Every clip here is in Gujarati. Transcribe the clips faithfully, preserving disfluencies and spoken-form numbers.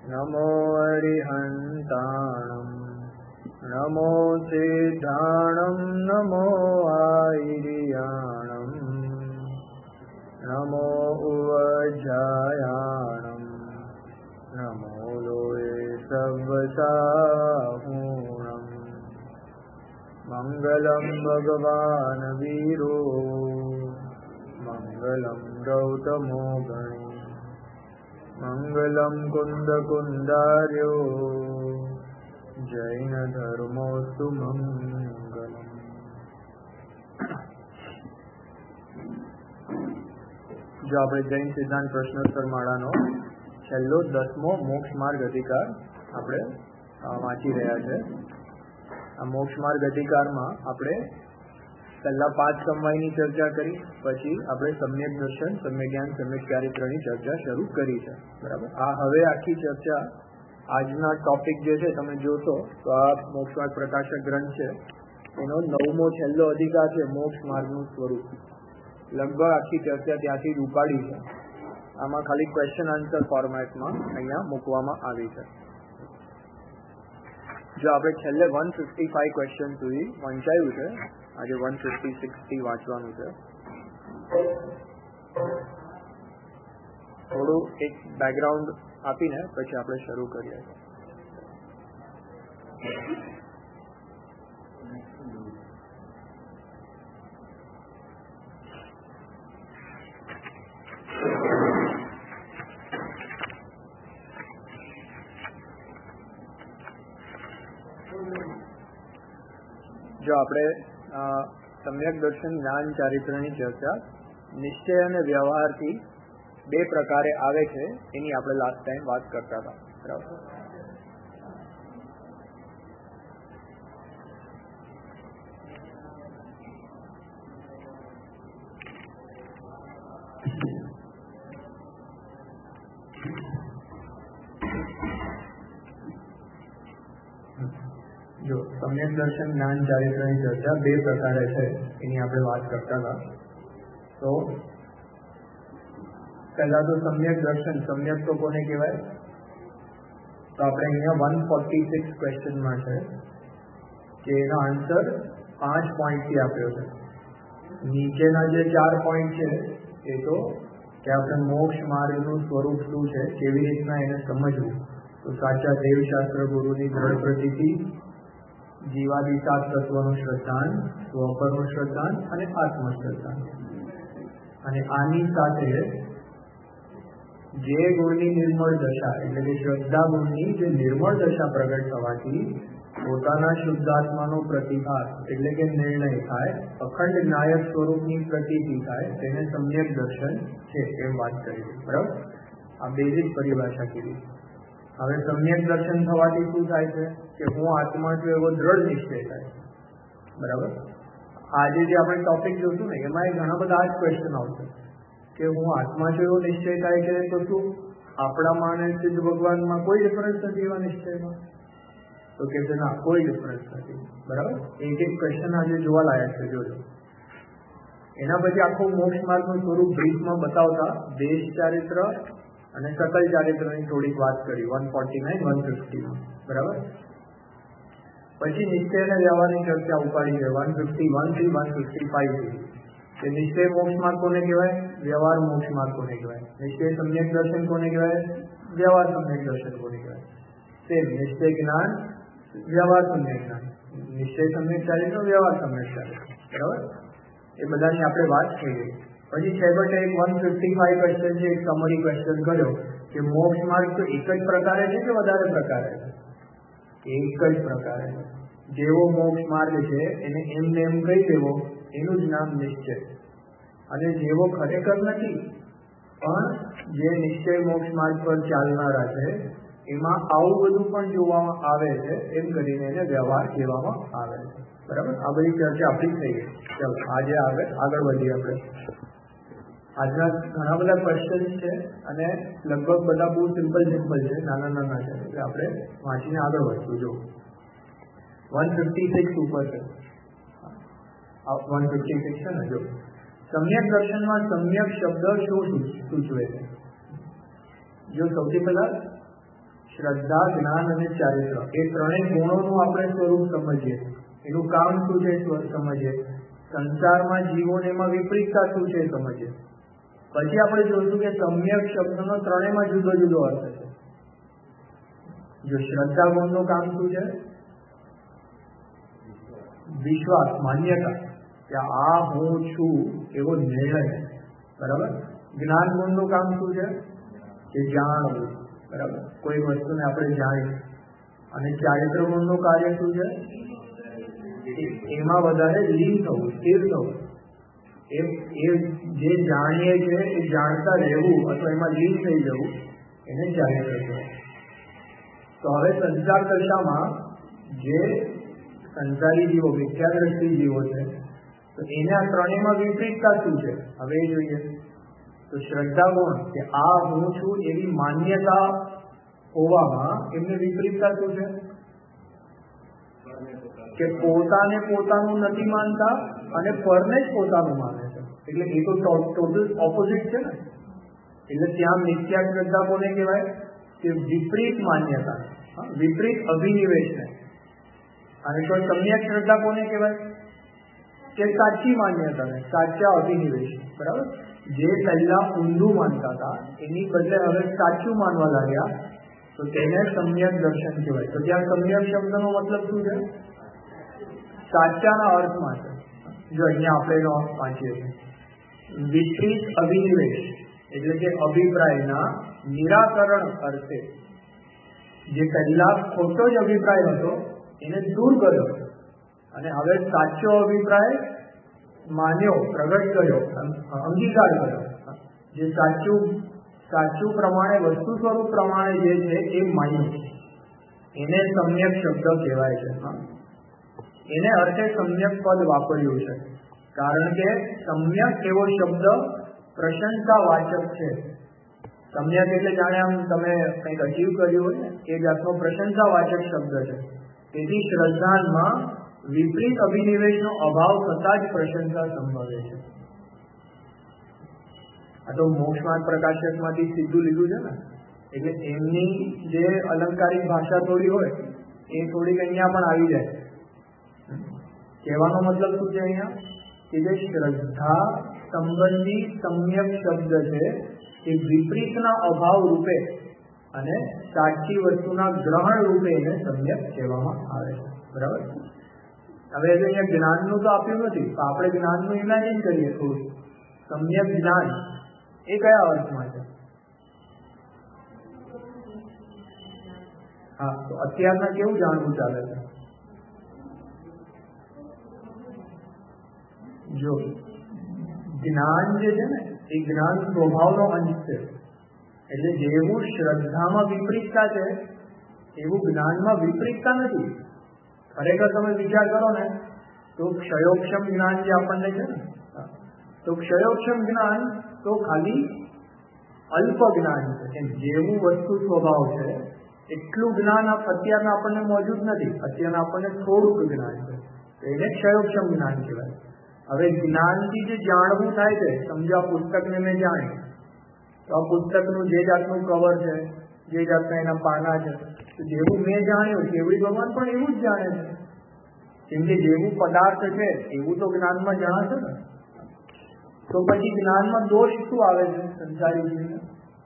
નમો અરિહંતાણમ નમો સિદ્ધાણમ નમો આઈરિયાણમ નમો ઉવજ્જાયાણમ નમો લોય સવ્વસાહૂણમ મંગલમ ભગવાન વીરો મંગલમ ગૌતમો ગણી મંગલમ કુંદ કુંદાર્યો જૈન ધર્મોસ્તુ મંગલમ. જો આપણે જૈન સિદ્ધાંત પ્રશ્નોત્તર માળાનો છેલ્લો દસમો મોક્ષ માર્ગ અધિકાર આપણે વાંચી રહ્યા છે. આ મોક્ષ માર્ગ અધિકારમાં આપણે પહેલા પાંચ સમવાયની ચર્ચા કરી, પછી આપણે સમ્યક દર્શન, સમ્યક જ્ઞાન, સમ્યક ચારિત્રની ચર્ચા શરૂ કરી છે. બરાબર. આ હવે આખી ચર્ચા આજના ટોપિક જે છે તમે જોશો તો આ મોક્ષ માર્ગ પ્રકાશક ગ્રંથ છે, એનો નવમો છેલ્લો અધિકાર છે મોક્ષ માર્ગનું સ્વરૂપ. લગભગ આખી ચર્ચા ત્યાંથી જ ઉપાડી છે. આમાં ખાલી ક્વેશ્ચન આન્સર ફોર્મેટમાં અહીંયા મૂકવામાં આવી છે. જો આપણે છેલ્લે વન ફિફ્ટી ફાઈવ ક્વેશ્ચન સુધી વંચાયું છે, આજે વન ફિફ્ટી સિક્સ થી વાંચવાનું છે. થોડું એક બેકગ્રાઉન્ડ આપીને પછી આપણે શરૂ કરીએ. જો આપણે સમ્યક દર્શન, જ્ઞાન, ચારિત્રની ચર્ચા નિશ્ચય અને વ્યવહારથી બે પ્રકારે આવે છે એની આપણે લાસ્ટ ટાઈમ વાત કરતા હતા. બરાબર. જો સમ્યક દર્શન, જ્ઞાન, ચારિત્રની ચર્ચા બે પ્રકારે છે એની આપણે વાત કરતા હતા. તો પહેલા તો સમ્યક દર્શન. સમ્યક તો કોને કહેવાય? તો આપણે અહીંયા વન ફોર્ટી સિક્સ ક્વેશ્ચનમાં છે કે એનો આન્સર પાંચ પોઈન્ટથી આપ્યો છે. નીચેના જે ચાર પોઈન્ટ છે એ તો કે આપણે મોક્ષ માર્ગનું સ્વરૂપ શું છે, કેવી રીતના એને સમજવું, તો સાચા દેવશાસ્ત્ર ગુરુની દ્રઢ પ્રતીતિ, જીવાદી સાત તત્વનું શ્રદ્ધાન, સ્વપરનું શ્રદ્ધાન અને આત્મશ્રદ્ધાન. અને આની સાથે જે ગુણની નિર્મળ દશા એટલે કે શ્રદ્ધા ગુણની જે નિર્મળ દશા પ્રગટ થવાથી પોતાના શુદ્ધાત્માનો પ્રતિભાસ એટલે કે નિર્ણય થાય, અખંડ નાયક સ્વરૂપની પ્રતીતિ થાય, તેને સમ્યક દર્શન છે એમ વાત કરી. બરાબર. આ બેઝિક પરિભાષા કીધી. હવે સમ્યક દર્શન થવાથી શું થાય છે કે હું આત્મા છું એવો દ્રઢ નિશ્ચય થાય. બરાબર. આજે જે આપણે ટોપિક જોશું ને એમાં ઘણા બધા આ જ ક્વેશ્ચન આવશે કે હું આત્મા છું એવો નિશ્ચય થાય છે, તો શું આપણામાં અને સિદ્ધ ભગવાનમાં કોઈ ડિફરન્સ નથી એવા નિશ્ચયમાં? તો કે છે ના, કોઈ ડિફરન્સ નથી. બરાબર. એક એક ક્વેશ્ચન આજે જોવા લાયક છે, જોજો. એના પછી આખું મોક્ષ માર્ગનું સ્વરૂપ બ્રીફમાં બતાવતા દેશ ચારિત્ર અને સકલ ચારિત્રની થોડીક વાત કરી વન ફોર્ટી નાઇન વન ફિફ્ટીમાં. બરાબર. પછી નિશ્ચય અને વ્યવહારની ચર્ચા ઉપાડી છે વન ફિફ્ટી વન થી વન ફિફ્ટી ફાઈવ સુધી. કે નિશ્ચય મોક્ષ માર્ગ કોને કહેવાય, વ્યવહાર મોક્ષ માર્ગ કોને કહેવાય, નિશ્ચય સમ્યક દર્શન કોને કહેવાય, વ્યવહાર સમ્યક દર્શન કોને કહેવાય. સેમ નિશ્ચય જ્ઞાન, વ્યવહાર સમ્યક જ્ઞાન, નિશ્ચય સમ્યક ચારિત્ર, વ્યવહાર સમ્યક ચારિત્ર. બરાબર. એ બધાની આપણે વાત થઈ ગઈ. પછી છેવટે એક વન ફિફ્ટી ફાઈવ ક્વેશ્ચન છે, એક સમરી ક્વેશ્ચન કર્યો કે મોક્ષ માર્ગ તો એક જ પ્રકારે છે કે વધારે પ્રકારે છે? એક જ પ્રકારે છે. જેવો મોક્ષ માર્ગ છે એને એમને એમ કહી દેવો, એનું જ નામ નિશ્ચય. અને જેવો ખરેખર નથી પણ જે નિશ્ચય મોક્ષ માર્ગ પર ચાલનારા છે એમાં આવું બધું પણ જોવામાં આવે છે એમ કરીને એને વ્યવહાર કહેવામાં આવે છે. બરાબર. આ બધી ચર્ચા આપણી થઈ ગઈ. ચાલો આજે આગળ આગળ વધીએ. આપણે આજના ઘણા બધા ક્વેશ્ચન્સ છે અને લગભગ બધા બહુ સિમ્પલ સિમ્પલ છે, નાના નાના છે, એટલે આપણે વાંચીને આગળ વધશું. જો વન ફિફ્ટી સિક્સ ઉપર છે, વન ફિફ્ટી સિક્સ છે ને. જો સમ્યક દર્શનમાં સમ્યક શબ્દ શું સૂચવે છે? જો સૌથી પહેલા શ્રદ્ધા, જ્ઞાન અને ચારિત્ર, એ ત્રણેય ગુણોનું આપણે સ્વરૂપ સમજીએ, એનું કામ શું છે સમજીએ, સંસારમાં જીવોને એમાં વિપરીતતા શું છે સમજીએ. પછી આપણે જોઈશું કે સમ્યક શબ્દનો ત્રણેયમાં જુદો જુદો અર્થ છે. જો શ્રદ્ધા ગુણનું કામ શું છે? વિશ્વાસ, માન્યતા કે આ હું છું એવો નિર્ણય, બરાબર. જ્ઞાન ગુણનું કામ શું છે? કે જાણવું, બરાબર, કોઈ વસ્તુને આપણે જાણીએ. અને ચારિત્ર ગુણનું કાર્ય શું છે? એમાં વધારે લીન થવું, સ્થિર થવું. એ એ જે જાણીએ છે એ જાણતા રહેવું અથવા એમાં લીન થઈ જવું, એને ચારિત્ર કહેવાય. તો હવે સંસાર દશામાં જે સંસારી જીવો, મિથ્યાદ્રષ્ટિ જીવો છે, તો એને આ ત્રણેયમાં વિપરીતતા શું છે હવે એ જોઈએ. તો શ્રદ્ધા ગુણ કે આ હું છું એવી માન્યતા હોવામાં એમને વિપરીતતા શું છે? કે પોતાને પોતાનું નથી માનતા અને પરને જ પોતાનું માને છે. એટલે એ તો ટોટલ ઓપોઝિટ છે ને. એટલે ત્યાં મિથ્યા શ્રદ્ધા કોને કહેવાય? કે વિપરીત માન્યતા, વિપરીત અભિનિવેશને. અને તો સમ્યક શ્રદ્ધા કોને કહેવાય? કે સાચી માન્યતાને, સાચા અભિનિવેશ, બરાબર. જે પહેલા ઊંધું માનતા હતા એની બદલે હવે સાચું માનવા લાગ્યા, તો તેને સમ્યક દર્શન કહેવાય. તો ત્યાં સમ્યક શબ્દનો મતલબ શું છે? સાચાના અર્થમાં છે. જો અહીંયા આપણે એનો અર્થ વાંચીએ છીએ, વિપરીત અભિનિવેશ એટલે કે અભિપ્રાયના નિરાકરણ અર્થે જે પહેલા ખોટો જ અભિપ્રાય હતો એને દૂર કર્યો અને હવે સાચો અભિપ્રાય માન્યો, પ્રગટ કર્યો, અંગીકાર કર્યો. જે સાચું સાચું પ્રમાણે, વસ્તુ સ્વરૂપ પ્રમાણે જે છે એ માન્યું, એને સમ્યક શબ્દ કહેવાય છે. એને અર્થે સમ્યક પદ વાપર્યું છે, કારણ કે સમ્યક એવો શબ્દ પ્રશંસાવાચક છે. સમ્યક એટલે જાણે આમ તમે કંઈક અચીવ કર્યું હોય ને એ જાતનો પ્રશંસાવાચક શબ્દ છે. તેથી શ્રદ્ધામાં વિપરીત અભિનિવેશનો અભાવ થતા જ પ્રશંસા સંભવે છે. આ તો મોક્ષમાર્ગ પ્રકાશકમાંથી સીધું લીધું છે ને. એટલે એમની જે અલંકારિક ભાષા થોડી હોય એ થોડીક અહીંયા પણ આવી જાય. કહેવાનો મતલબ શું છે અહીંયા? કે જે શ્રદ્ધા સંબંધી સમ્યક શબ્દ છે એ વિપરીતના અભાવ રૂપે અને સાચી વસ્તુના ગ્રહણ રૂપે એને સમ્યક કહેવામાં આવે છે, બરાબર. હવે અહીંયા જ્ઞાનનું તો આપ્યું નથી, તો આપણે જ્ઞાનનું ઇમેજિન કરીએ થોડું. સમ્યક જ્ઞાન એ કયા અર્થમાં છે? હા, તો અત્યારના કેવું જાણવું ચાલે છે? જો જ્ઞાન જે છે ને એ જ્ઞાન સ્વભાવનો અંશ છે. એટલે જેવું શ્રદ્ધામાં વિપરીતતા છે એવું જ્ઞાનમાં વિપરીતતા નથી. ખરેખર તમે વિચાર કરો ને તો ક્ષયોક્ષમ જ્ઞાન જે આપણને છે ને, તો ક્ષયોક્ષમ જ્ઞાન તો ખાલી અલ્પ જ્ઞાન છે. જેવું વસ્તુ સ્વભાવ છે એટલું જ્ઞાન અત્યારના આપણને મોજૂદ નથી. અત્યારના આપણને થોડુંક જ્ઞાન છે, તો એને ક્ષયોક્ષમ જ્ઞાન કહેવાય. હવે જ્ઞાનથી જે જાણવું થાય છે, સમજો આ પુસ્તકને મેં જાણ્યું, તો આ પુસ્તકનું જે જાતનું કવર છે, જે જાતના એના પાના છે, તો જેવું મેં જાણ્યું તેવું ભગવાન પણ એવું જ જાણે છે. કેમ કે જેવું પદાર્થ છે એવું તો જ્ઞાનમાં જણાશે ને. તો પછી જ્ઞાનમાં દોષ શું આવે છે સંસારી જીવને?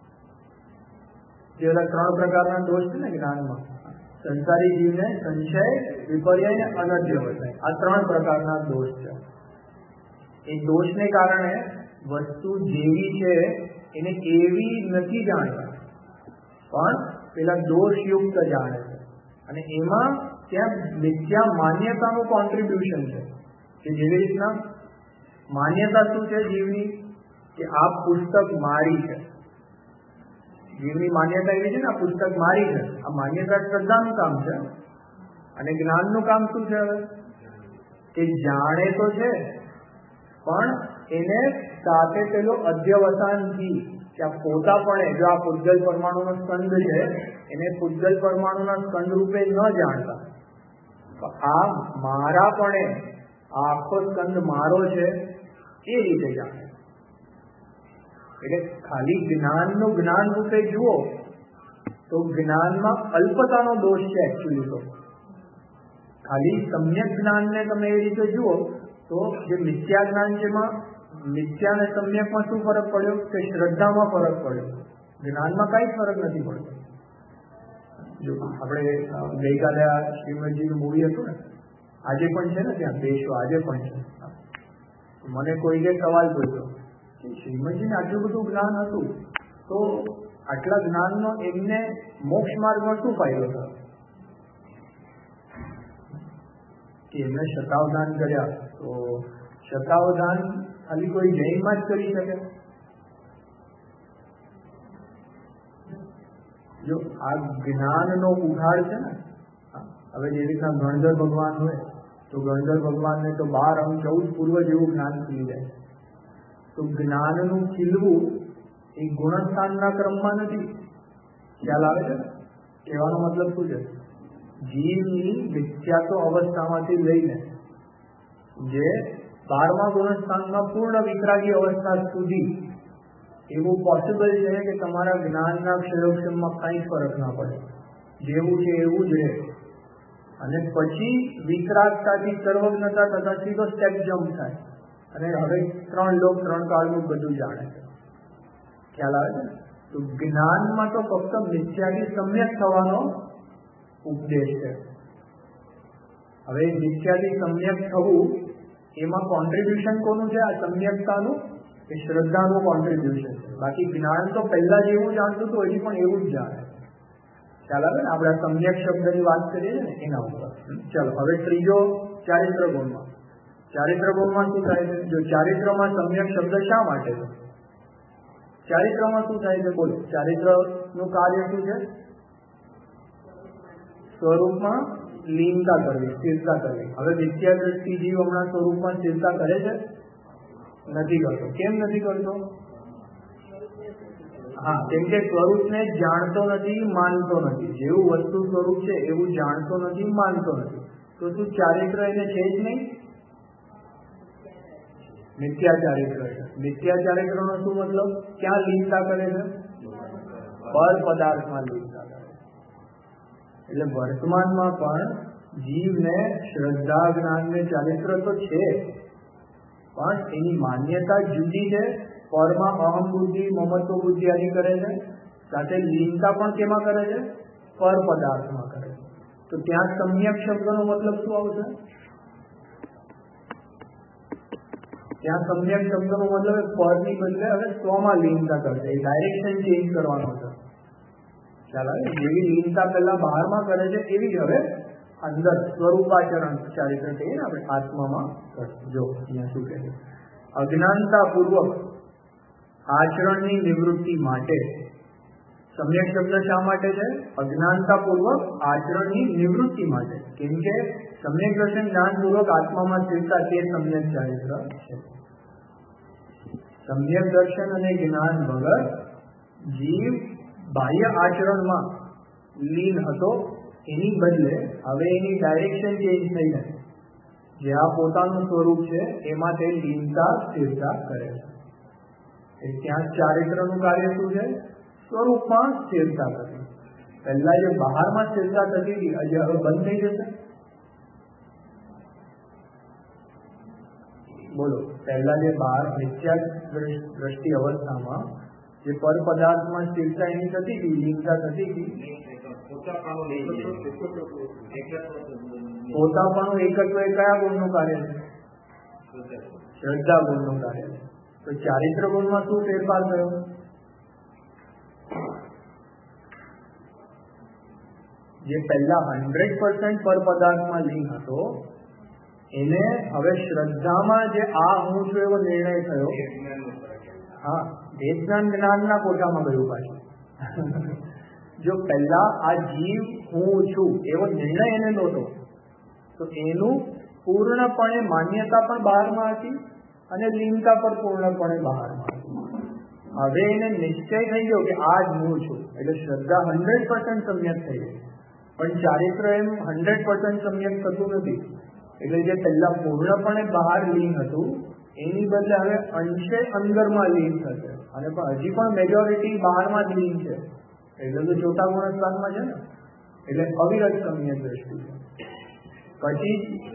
જે બધા ત્રણ પ્રકારના દોષ છે ને જ્ઞાનમાં, સંસારી જીવને સંશય, વિપર્ય અને અનધ્યવસાય, આ ત્રણ પ્રકારના દોષ છે. એ દોષને કારણે વસ્તુ જેવી છે એને એવી નથી જાણતા, પણ પેલા દોષયુક્ત જાણે છે. અને એમાં ત્યાં મિથ્યા માન્યતાનું કોન્ટ્રીબ્યુશન છે. કે જેવી રીતના માન્યતા શું છે જીવની? કે આ પુસ્તક મારી છે. જીવની માન્યતા એવી છે ને આ પુસ્તક મારી છે. આ માન્યતા શ્રદ્ધાનું કામ છે. અને જ્ઞાનનું કામ શું છે? હવે કે જાણે તો છે પણ એને સાથે પેલો અધ્યવસાનથી કે આ પોતાપણે, જો આ પૂજ્જલ પરમાણુનો સ્કંદ છે એને પૂજ્જલ પરમાણુના સ્કંદ રૂપે ન જાણતા, આ મારાપણે આખો સ્કંદ મારો છે એ રીતે જાણે. એટલે ખાલી જ્ઞાનનું જ્ઞાન રૂપે જુઓ તો જ્ઞાનમાં અલ્પતાનો દોષ છે એકચ્યુઅલી. તો ખાલી સમ્યક જ્ઞાનને તમે એ રીતે જુઓ તો જે મિથ્યા જ્ઞાન છે એમાં મિથ્યા અને સમ્યકમાં શું ફરક પડ્યો કે શ્રદ્ધામાં ફરક પડ્યો, જ્ઞાનમાં કઈ ફરક નથી પડતો. જો આપણે ગઈકાલે આ શ્રીમદજીનું મૂવી હતું ને, આજે પણ છે ને ત્યાં બેસો આજે પણ છે. મને કોઈને સવાલ પૂછ્યો શ્રીમદજીને આટલું બધું જ્ઞાન હતું તો આટલા જ્ઞાનનો એમને મોક્ષ માર્ગમાં શું ફાયદો થયો કે એમને શતાવધાન કર્યા? તો શતાવધાન ખાલી કોઈ જૈનમાં જ કરી શકે? જો આ જ્ઞાનનો ઉઘાડ છે ને, હવે જે રીતના ગણધર ભગવાન હોય તો ગણધર ભગવાનને તો બાર અંગ ચૌદ પૂર્વ જેવું જ્ઞાન ખીલી જાય. તો જ્ઞાનનું ખીલવું એ ગુણસ્થાનના ક્રમમાં નથી. ખ્યાલ આવે છે? કહેવાનો મતલબ શું છે? જીવની વિખ્યાતો અવસ્થામાંથી લઈને જે બારમા ગુણસ્થાનમાં પૂર્ણ વિતરાગી અવસ્થા સુધી એવું પોસિબલ છે કે તમારા જ્ઞાનના ક્ષયોક્ષમમાં કંઈ ફરક ના પડે, જેવું છે એવું જ રહે. અને પછી વિતરાગતાથી સર્વજ્ઞતા થતા સીધો સ્ટેપ જમ્પ થાય અને હવે ત્રણ લોક ત્રણ કાળનું બધું જાણે છે. ખ્યાલ આવે છે? તો જ્ઞાનમાં તો ફક્ત મિથ્યાથી સમ્યક થવાનો ઉપદેશ છે. હવે મિથ્યાથી સમ્યક થવું એમાં કોન્ટ્રીબ્યુશન કોનું છે? આ સમ્યકતાનું એ શ્રદ્ધાનું કોન્ટ્રીબ્યુશન છે. બાકી જ્ઞાન તો પહેલા જેવું જાણતું હતું હજી પણ એવું જ જાણે. ખ્યાલ આવે ને? આપણે સમ્યક શબ્દની વાત કરીએ છીએ ને એના ઉપર. ચાલો હવે ત્રીજો ચારિત્ર ગુણમાં. ચારિત્ર ગુણમાં શું થાય છે? જો ચારિત્રમાં સમ્યક શબ્દ શા માટે છે? ચારિત્રમાં શું થાય છે? બોલો, ચારિત્રનું કાર્ય શું છે? સ્વરૂપમાં લીનતા કરવી, સ્થિરતા કરવી. હવે મિથ્યા દ્રષ્ટિ જીવ હમણાં સ્વરૂપમાં સ્થિરતા કરે છે? નથી કરતો. કેમ નથી કરતો? હા, કેમ કે સ્વરૂપને જાણતો નથી, માનતો નથી. જેવું વસ્તુ સ્વરૂપ છે એવું જાણતો નથી, માનતો નથી. તો શું ચારિત્ર એને છે જ નહીં? મિથ્યા ચારિત્ર છે. મિથ્યા ચારિત્રનો શું મતલબ? ક્યાં લીનતા કરે છે? પર પદાર્થમાં લીનતા કરે. એટલે વર્તમાનમાં પણ જીવને શ્રદ્ધા જ્ઞાન ને ચારિત્ર તો છે, પણ એની માન્યતા જુદી છે. પરમાં અહમ બુદ્ધિ, મમત્વ બુદ્ધિ આદિ કરે છે, સાથે લીનતા પણ કેમાં કરે છે? પર પદાર્થમાં કરે છે. તો ત્યાં સમ્યક શબ્દનો મતલબ શું આવશે? ત્યાં સમ્યક શબ્દનો મતલબ પરની બદલે હવે સ્વમાં લીનતા કરશે, એ ડાયરેક્શન ચેન્જ કરવાનો છે. ખ્યાલ આવે? જેવી લીનતા પહેલા બહારમાં કરે છે એવી જ હવે અંદર સ્વરૂપાચરણ ચારિત્ર કહીએ ને આપણે આત્મામાં કરશે. જો અહીંયા શું કહે છે? અજ્ઞાનતા પૂર્વક આચરણની નિવૃત્તિ માટે. સમ્યક શબ્દ શા માટે છે? અજ્ઞાનતા પૂર્વક આચરણની નિવૃત્તિ માટે. કેમ કે સમ્યક દર્શન જ્ઞાન પૂર્વક આત્મામાં સ્થિરતા તે સમ્યક ચારિત્ર છે. સમ્યક દર્શન અને જ્ઞાન વગર જીવ બાહ્ય આચરણમાં લીન હતો, એની બદલે હવે એની ડાયરેક્શન ચેન્જ થઈને જે આ પોતાનું સ્વરૂપ છે એમાં તે લીનતા સ્થિરતા કરે છે. ત્યાં ચારિત્રનું કાર્ય શું છે? સ્વરૂપમાં સ્થિરતા કરવી. પહેલા જે બહારમાં સ્થિરતા થતી હતી આજે હવે બંધ થઈ જશે. બોલો, પહેલા જે બહાર મિથ્યા દ્રષ્ટિ અવસ્થામાં જે પર પદાર્થમાં સ્થિરતા એની થતી હતી, લીનતા થતી હતી, પોતાપણું એકત્વ એ કયા ગુણનું કાર્ય છે? શ્રદ્ધા ગુણનું કાર્ય છે. તો ચારિત્ર ગુણમાં શું ફેરફાર થયો? જે પહેલા હંડ્રેડ પર્સન્ટ પર પદાર્થમાં લીન હતો એને હવે શ્રદ્ધામાં જે આ હું છું એવો નિર્ણય થયો. હા, એ જ્ઞાન જ્ઞાનના કોઠામાં ગયું પાછું. જો પહેલા આ જીવ હું છું એવો નિર્ણય એને નહોતો, તો એનું પૂર્ણપણે માન્યતા પણ બહારમાં હતી અને લીનતા પર પૂર્ણપણે બહારમાં હતી. હવે એને નિશ્ચય થઈ ગયો કે આ જ હું છું, એટલે શ્રદ્ધા હંડ્રેડ પર્સન્ટ સમ્યક થઈ ગઈ. પણ ચારિત્ર એમ હંડ્રેડ પર્સન્ટ સમ્યક થતું નથી. એટલે જે પહેલા પૂર્ણપણે બહાર લીન હતું એની બદલે હવે અંશે અંદરમાં લીન થશે, અને પણ હજી પણ મેજોરિટી બહારમાં જ લીન છે. એટલે તો ચોથા ગુણસ્વાદમાં છે ને, એટલે અવિરત સમ્યક દ્રષ્ટિ છે. પછી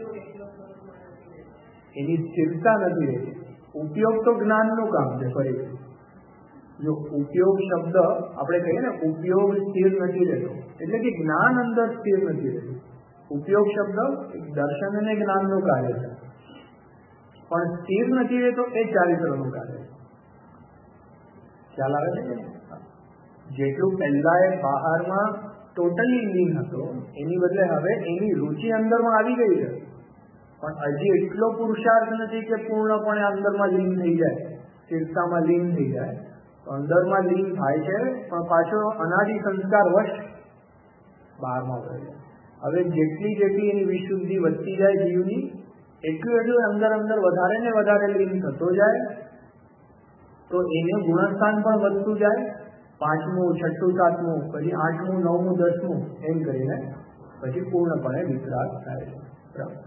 એની સ્થિરતા નથી રહેતી. ઉપયોગ તો જ્ઞાનનું કામ છે. ફરીથી જો ઉપયોગ શબ્દ આપણે કહીએ ને, ઉપયોગ સ્થિર નથી રહેતો, એટલે કે જ્ઞાન અંદર સ્થિર નથી રહેતું. ઉપયોગ શબ્દ દર્શન અને જ્ઞાનનું કાર્ય છે, પણ સ્થિર નથી રહેતો એ ચારિત્રનું કાર્ય છે. ખ્યાલ આવે છે? જેટલું પહેલા એ બહારમાં ટોટલી લીન હતો, એની બદલે હવે એની રુચિ અંદરમાં આવી ગઈ છે, પણ હજી એટલો પુરુષાર્થ નથી કે પૂર્ણપણે અંદરમાં લીન થઈ જાય, સ્થિરતામાં લીન થઈ જાય. અંદરમાં લીન થાય છે, પણ પાછો અનાદિ સંસ્કાર વશ બહારમાં વળે છે. હવે જેટલી જેટલી એની વિશુદ્ધિ વધતી જાય જીવની, એટલું એટલું અંદર અંદર વધારે ને વધારે લીન થતો જાય, તો એનું ગુણસ્થાન પણ વધતું જાય. પાંચમું, છઠ્ઠું, સાતમું, પછી આઠમું, નવમું, દસમું, એમ કરીને પછી પૂર્ણપણે વિતરાગ થાય છે. બરાબર.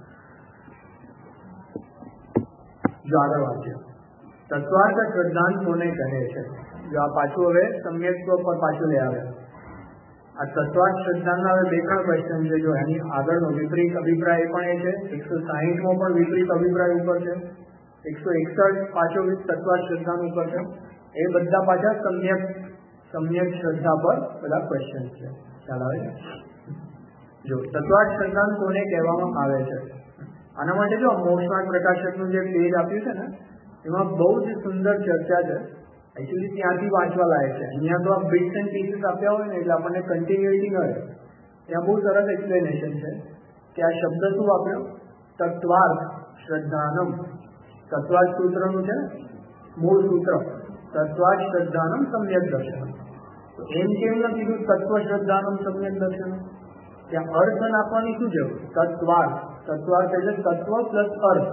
જો આગળ વાંચીએ, તત્વાર્થ શ્રદ્ધાંત કોને કહે છે? જો આ પાછું હવે સમ્યક્ત્વ પર પાછું લઈ આવે. આ તત્વાર્થ શ્રદ્ધાંતના હવે બે ત્રણ ક્વેશ્ચન છે. જો એની આગળનો વિપરીત અભિપ્રાય પણ એ છે, એકસો સાહીઠમો પણ વિપરીત અભિપ્રાય ઉપર છે, એકસો એકસઠ પાછો તત્વાર્થ શ્રદ્ધાંત ઉપર છે. એ બધા પાછા સમ્યક સમ્યક શ્રદ્ધા પર બધા ક્વેશ્ચન છે. ખ્યાલ આવે છે? જો તત્વાર્થ શ્રદ્ધાંત કોને કહેવામાં આવે છે, આના માટે જો મોક્ષમાર્ગ પ્રકાશકનું જે પેજ આપ્યું છે ને, એમાં બહુ જ સુંદર ચર્ચા છે. એકચ્યુઅલી ત્યાંથી વાંચવા લાયક છે. અહીંયા તો આ બિટ્સ એન્ડ પીસીસ આપ્યા હોય ને, એટલે આપણને કન્ટિન્યુટી ન રહે. ત્યાં બહુ સરસ એક્સપ્લેનેશન છે કે આ શબ્દ શું વાપર્યો, તત્વાર્થ શ્રદ્ધાનમ. તત્વાર્થ સૂત્રનું છે મૂળ સૂત્ર, તત્વાર્થ શ્રદ્ધાનમ સમ્યક દર્શન. તો એમ કેમ ન કીધું તત્વ શ્રદ્ધાનમ સમ્યક દર્શન? ત્યાં અર્થ નાખવાની શું જરૂર? તત્વાર્થ. તત્વાર્થ એટલે તત્વ પ્લસ અર્થ.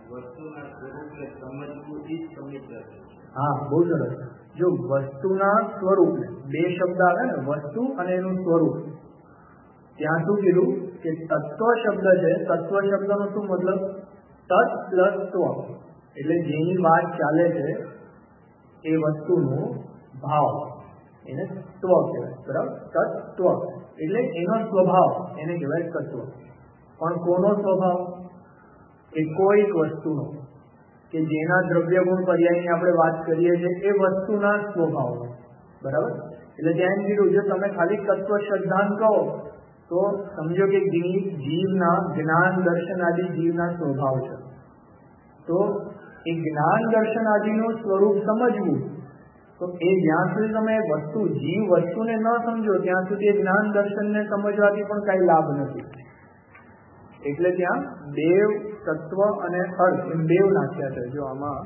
હા, બહુ સરસ. જો વસ્તુના સ્વરૂપ, બે શબ્દ આવે ને, વસ્તુ અને એનું સ્વરૂપ, ત્યાં શું કીધું કે તત્વ શબ્દ છે. તત્વ શબ્દનો શું મતલબ? તત્ પ્લસ ત્વ, એટલે જેની વાત ચાલે છે એ વસ્તુનો ભાવ, એને ત્વ કહેવાય. બરાબર? તત્વ એટલે એનો સ્વભાવ, એને કહેવાય તત્વ. પણ કોનો સ્વભાવ? એ કોઈક વસ્તુનો, કે જેના દ્રવ્ય ગુણ પર્યાયની આપણે વાત કરીએ છીએ, એ વસ્તુના સ્વભાવનો. બરાબર? એટલે ત્યાં એમ કીધું, જો તમે ખાલી તત્વ શ્રદ્ધાંત કહો તો સમજો કે જીવના જ્ઞાન દર્શન આદિ જીવના સ્વભાવ છે. તો એ જ્ઞાન દર્શન આદિનું સ્વરૂપ સમજવું, તો એ જ્યાં સુધી તમે વસ્તુ જીવ વસ્તુને ન સમજો ત્યાં સુધી જ્ઞાન દર્શનને સમજવાથી પણ કઈ લાભ નથી. એટલે ત્યાં દેવ, તત્વ અને અર્થ એમ દેવ નાખ્યા છે. જો આમાં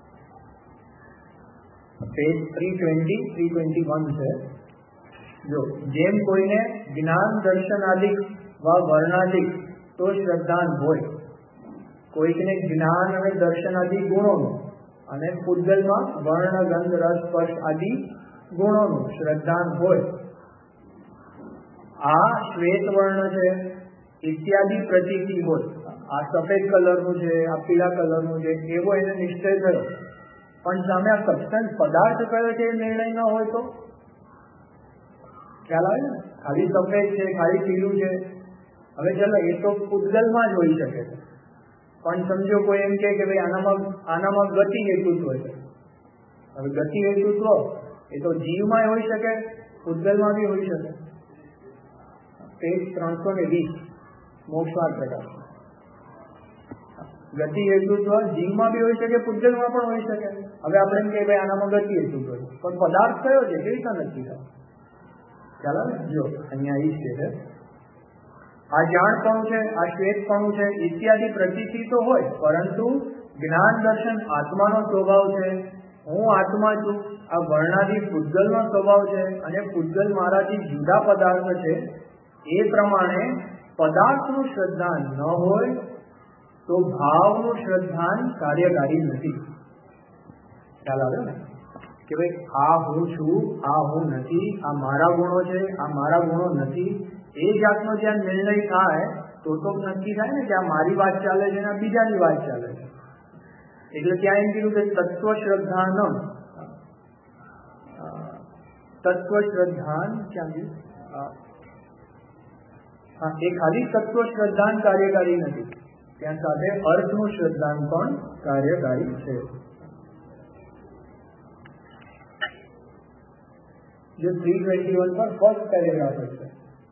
page three twenty three twenty one છે. જો જેમ કોઈને જ્ઞાન દર્શન આદિક વા વર્ણાદિક તો શ્રદ્ધાંત હોય, કોઈકને જ્ઞાન અને દર્શન આદિ ગુણોનું અને પૂજલમાં વર્ણ, ગંધ, રસ, સ્પર્શ આદિ ગુણોનું શ્રદ્ધાંત હોય, આ શ્વેત વર્ણ છે ઇત્યાદિ પ્રતીતિ હોય, આ સફેદ કલરનું છે, આ પીળા કલરનું છે, એવો એને નિશ્ચય થયો, પણ સામે આ સબસ્ટન્સ પદાર્થ કયો છે એ નિર્ણય ન હોય તો ખ્યાલ આવે ને? ખાલી સફેદ છે, ખાલી પીળું છે, હવે ચલો એ તો પૂજલમાં જ હોઈ શકે છે, પણ સમજો કોઈ એમ કે ભાઈ આનામાં આનામાં ગતિ હેતુત્વ છે. હવે ગતિ હેતુત્વ એ તો જીવમાં હોઈ શકે, પૂજલમાં બી હોઈ શકે. પેજ ત્રણસો ને વીસ મોક્ષમાર્ગ પ્રકાશ. ગતિ હેતુત્વ જીવમાં બી હોઈ શકે, પૂજલમાં પણ હોઈ શકે. હવે આપણે એમ કે ભાઈ આનામાં ગતિ હેતુત્વ છે, પણ પદાર્થ કયો છે કેવી રીતે નક્કી થાય? ચાલો જો અહીંયા એ છે, આ જાણપણું છે, આ શ્વેતપણું છે ઇત્યાદિ પ્રતીતિ તો હોય, પરંતુ જ્ઞાન દર્શન આત્માનો સ્વભાવ છે, હું આત્મા છું, આ વર્ણાદિ પૂજલનો સ્વભાવ છે, અને પૂજલ મારાથી જુદા પદાર્થ છે, એ પ્રમાણે પદાર્થનું શ્રદ્ધાન ન હોય તો ભાવનું શ્રદ્ધાન કાર્યકારી નથી. ખ્યાલ આવ્યો ને કે ભાઈ આ હું છું, આ હું નથી, આ મારા ગુણો છે, આ મારા ગુણો નથી, એ જાતનો જ્યાં નિર્ણય થાય તો તો નક્કી થાય ને કે આ મારી વાત ચાલે છે ને બીજાની વાત ચાલે છે. એટલે ત્યાં એમ કીધું કે તત્વ શ્રદ્ધાનમ તત્વ શ્રદ્ધાન ક્યાં હા એ ખાલી તત્વ શ્રદ્ધાન કાર્યકારી નથી, ત્યાં સાથે અર્થનું શ્રદ્ધાન પણ કાર્યકારી છે. જે થ્રી ટ્વેન્ટી વન પર ફર્સ્ટ પેરેગ્રાફ છે.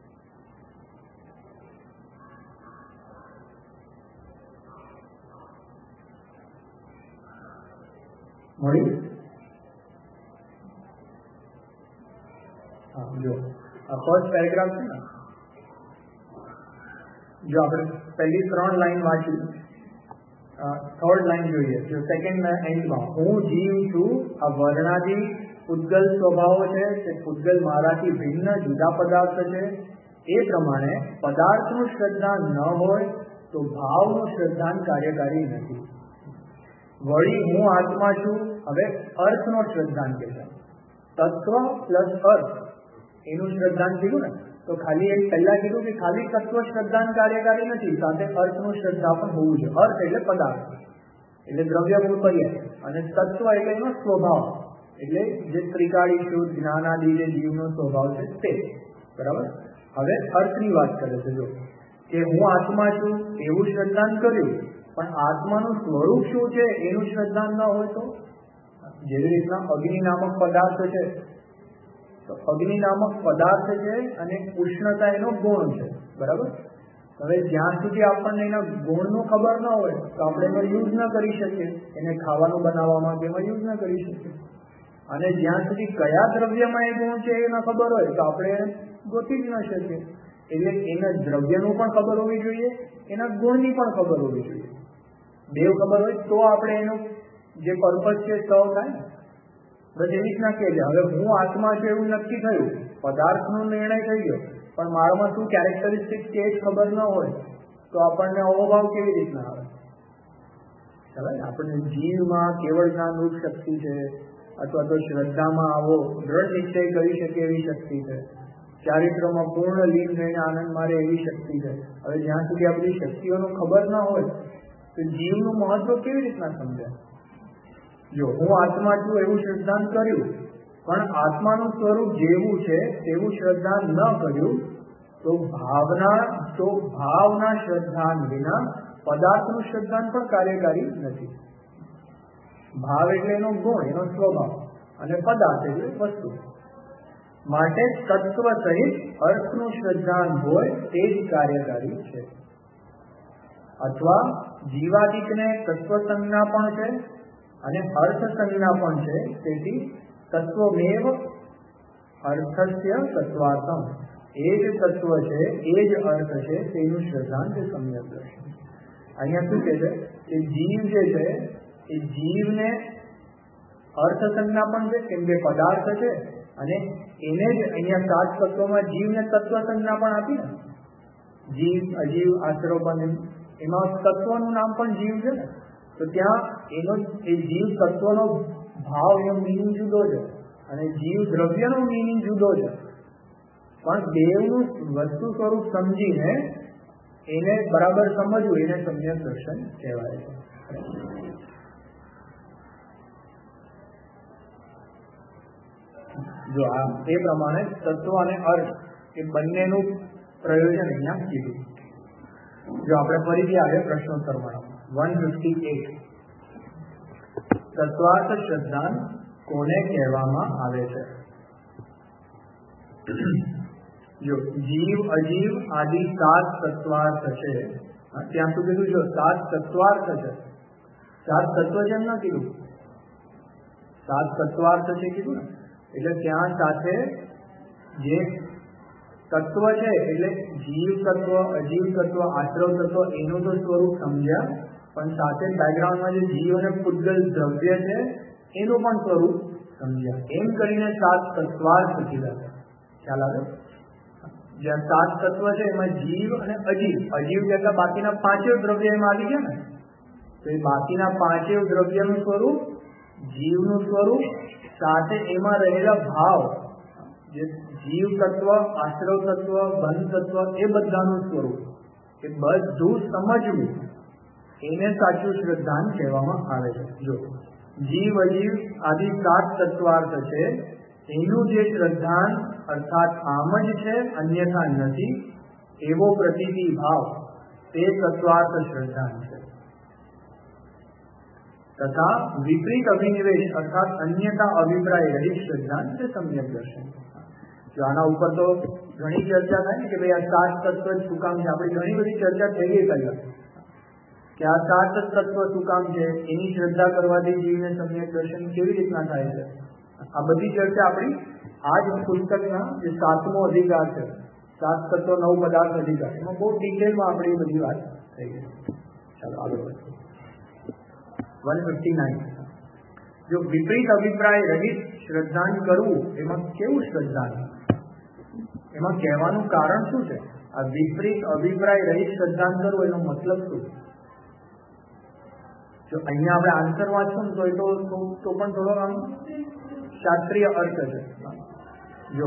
મળી હા જો આ ફર્સ્ટ પેરેગ્રાફ છે ને, જો આપણે પહેલી ત્રણ લાઈન વાંચી, થર્ડ લાઈન જોઈએ, જો સેકન્ડ એન્ડમાં હું જીવ છું, આ વર્ણાદી પૂતગલ સ્વભાવો છે, તે પૂતગલ મારાથી ભિન્ન જુદા પદાર્થ છે. એ પ્રમાણે પદાર્થનું શ્રદ્ધાન ન હોય તો ભાવનું શ્રદ્ધાન કાર્યકારી નથી. વળી હું આત્મા છું, હવે અર્થનો શ્રદ્ધાન કે છે, તત્વ પ્લસ અર્થ એનું શ્રદ્ધાન કીધું ને, તો ખાલી એક પહેલા કીધું કે ખાલી તત્વ શ્રદ્ધાન કાર્યકારી નથી, સાથે અર્થનું શ્રદ્ધા પણ હોવું જોઈએ. અર્થ એટલે પદાર્થ, એટલે દ્રવ્ય મૂળ પર્યાય, અને તત્વ એટલે એનો સ્વભાવ, એટલે જે ત્રિકાળી શુદ્ધ જ્ઞાનાદિ જે જીવનો સ્વભાવ છે તે. બરાબર. હવે અર્થની વાત કરે છે, જો કે હું આત્મા છું એવું શ્રદ્ધાન કર્યું, પણ આત્માનું સ્વરૂપ શું છે એનું શ્રદ્ધાન ન હોય તો, જેવી રીતના અગ્નિ નામક પદાર્થ છે, તો અગ્નિ નામક પદાર્થ છે અને ઉષ્ણતા એનો ગુણ છે. બરાબર. હવે જ્યાં સુધી આપણને એના ગુણનું ખબર ન હોય તો આપણે એનો યુઝ ન કરી શકીએ, એને ખાવાનું બનાવવામાં કે એમાં યુઝ ન કરી શકીએ. અને જ્યાં સુધી કયા દ્રવ્યમાં એ ગુણ છે એ ન ખબર હોય તો આપણે ગોતી જ ન શકીએ. એટલે એના દ્રવ્યનું પણ ખબર હોવી જોઈએ, એના ગુણની પણ ખબર હોવી જોઈએ. બેવ ખબર હોય તો આપણે એનું જે પર્પઝ છે સર્વ થાય ને. બસ એવી રીતના કે હવે હું આત્મા છું એવું નક્કી થયું, પદાર્થનો નિર્ણય થઈ ગયો, પણ મારામાં શું કેરેક્ટરિસ્ટિક છે એ ખબર ન હોય તો આપણને અહોભાવ કેવી રીતના આવે? ચાલે આપણને જીવમાં કેવળ જ્ઞાન રૂપ શક્તિ છે, અથવા તો શ્રદ્ધામાં આવો દ્રઢ નિશ્ચય કરી શકે એવી શક્તિ છે, ચારિત્રમાં પૂર્ણ લીન થઈને આનંદ મારે એવી શક્તિ છે. હવે જ્યાં સુધી આ બધી શક્તિઓનું ખબર ન હોય તો જીવનું મહત્વ કેવી રીતના સમજાય? જો હું આત્મા છું એવું શ્રદ્ધાન કર્યું, પણ આત્માનું સ્વરૂપ જેવું છે તેવું શ્રદ્ધાન ન કર્યું તો ભાવના તો ભાવના શ્રદ્ધાન વિના પદાર્થનું શ્રદ્ધાન પણ કાર્યકારી નથી. ભાવ એટલે એનો ગુણ, એનો સ્વભાવ, અને પદાર્થ એટલે વસ્તુ. માટે તત્વ સહિત અર્થનું શ્રદ્ધાન હોય તે જ કાર્યકારી છે. અથવા જીવાદિકને તત્વ સંજ્ઞા પણ છે અને અર્થ સંજ્ઞા પણ છે, તેથી તત્વમેવ અર્થસ્ય તત્વાર્થમ, એ જ તત્વ છે એ જ અર્થ છે તેનું શ્રદ્ધાન તે સમ્યક દર્શન. અહીંયા શું કહે છે કે જીવ જે છે એ જીવને અર્થ સંજ્ઞા પણ છે, કેમ કે પદાર્થ છે, અને એને જ અહીંયા સાત તત્વોમાં જીવને તત્વ સંજ્ઞા પણ આપી ને, જીવ અજીવ આશ્રવબંધ, એમાં તત્વનું નામ પણ જીવ છે ને, તો ત્યાં એનો એ જીવ તત્વનો ભાવ એનો મિનિંગ જુદો છે અને જીવ દ્રવ્યનો મિનિંગ જુદો છે, પણ દેવનું વસ્તુ સ્વરૂપ સમજીને એને બરાબર સમજવું એને સમ્યક દર્શન કહેવાય છે. જો આ એ પ્રમાણે તત્વ અને અર્થ એ બંનેનું પ્રયોજન અહીંયા કીધું. જો આપણે ફરીથી આવે પ્રશ્નોત્તરમાં વન ફિફ્ટી એટ, તત્વાર્થ શ્રદ્ધાન કોને કહેવામાં આવે છે? જો જીવ અજીવ આદિ સાત તત્વાર્થ છે, ત્યાં સુધી કીધું જો સાત તત્વાર્થ છે, સાત તત્વ જેમ ન કીધું, સાત તત્વાર્થ છે કીધું ને, એટલે ત્યાં સાથે જે તત્વ છે એટલે જીવ તત્વ, અજીવ તત્વ, આશ્રવ તત્વ એનું તો સ્વરૂપ સમજ્યા, પણ સાથે બેકગ્રાઉન્ડમાં જે જીવ અને પૂતગલ દ્રવ્ય છે એનું પણ સ્વરૂપ સમજ્યા. એમ કરીને સાત તત્વાર્થ કીધા. ખ્યાલ આવે? જ્યાં સાત તત્વ છે એમાં જીવ અને અજીવ, અજીવ કરતા બાકીના પાંચેય દ્રવ્ય એમાં આવી ગયા ને, તો એ બાકીના પાંચેય દ્રવ્યનું સ્વરૂપ, જીવનું સ્વરૂપ, સાથે એમાં રહેલા ભાવ, જે જીવ તત્વ, આશ્રવ તત્વ, બંધ તત્વ, એ બધાનું સ્વરૂપ, એ બધું સમજવું એને સાચું શ્રદ્ધાન કહેવામાં આવે છે. જો જીવ અજીવ આદિ સાત તત્વાર્થ છે એનું જે શ્રદ્ધાન અર્થાત આમ જ છે અન્યથા નથી એવો પ્રતીતિ ભાવ તે તત્વાર્થ શ્રદ્ધાન છે. તથા વિપરીત અભિનિવેશ અર્થાત અન્યતા અભિપ્રાય રહિત શ્રદ્ધાન તે સમ્યક દર્શન. જો આના ઉપર તો ઘણી ચર્ચા થાય ને કે ભાઈ આ સાત તત્વ શું કામ છે, આપણી ઘણી બધી ચર્ચા થઈ ગઈ પહેલા કે આ સાત તત્વ શું કામ છે, એની શ્રદ્ધા કરવાથી જીવને સમ્યક દર્શન કેવી રીતના થાય છે. આ બધી ચર્ચા આપણી આ જ પુસ્તકના જે સાતમો અધિકાર છે, સાત તત્વ નવ પદાર્થ અધિકાર, એમાં બહુ ડિટેલમાં આપણી બધી વાત થઈ ગઈ. ચાલો આગળ વધીએ. One fifty nine. જો વિપરીત અભિપ્રાય રહિત શ્રદ્ધાન કરવું એમાં કેવું શ્રદ્ધાન, એમાં કહેવાનું કારણ શું છે? આ વિપરીત અભિપ્રાય રહિત શ્રદ્ધાન કરવું એનો મતલબ શું? જો અહીંયા આપણે આન્સર વાંચશું ને તો એ તો તો પણ થોડો આમ શાસ્ત્રીય અર્થ છે. જો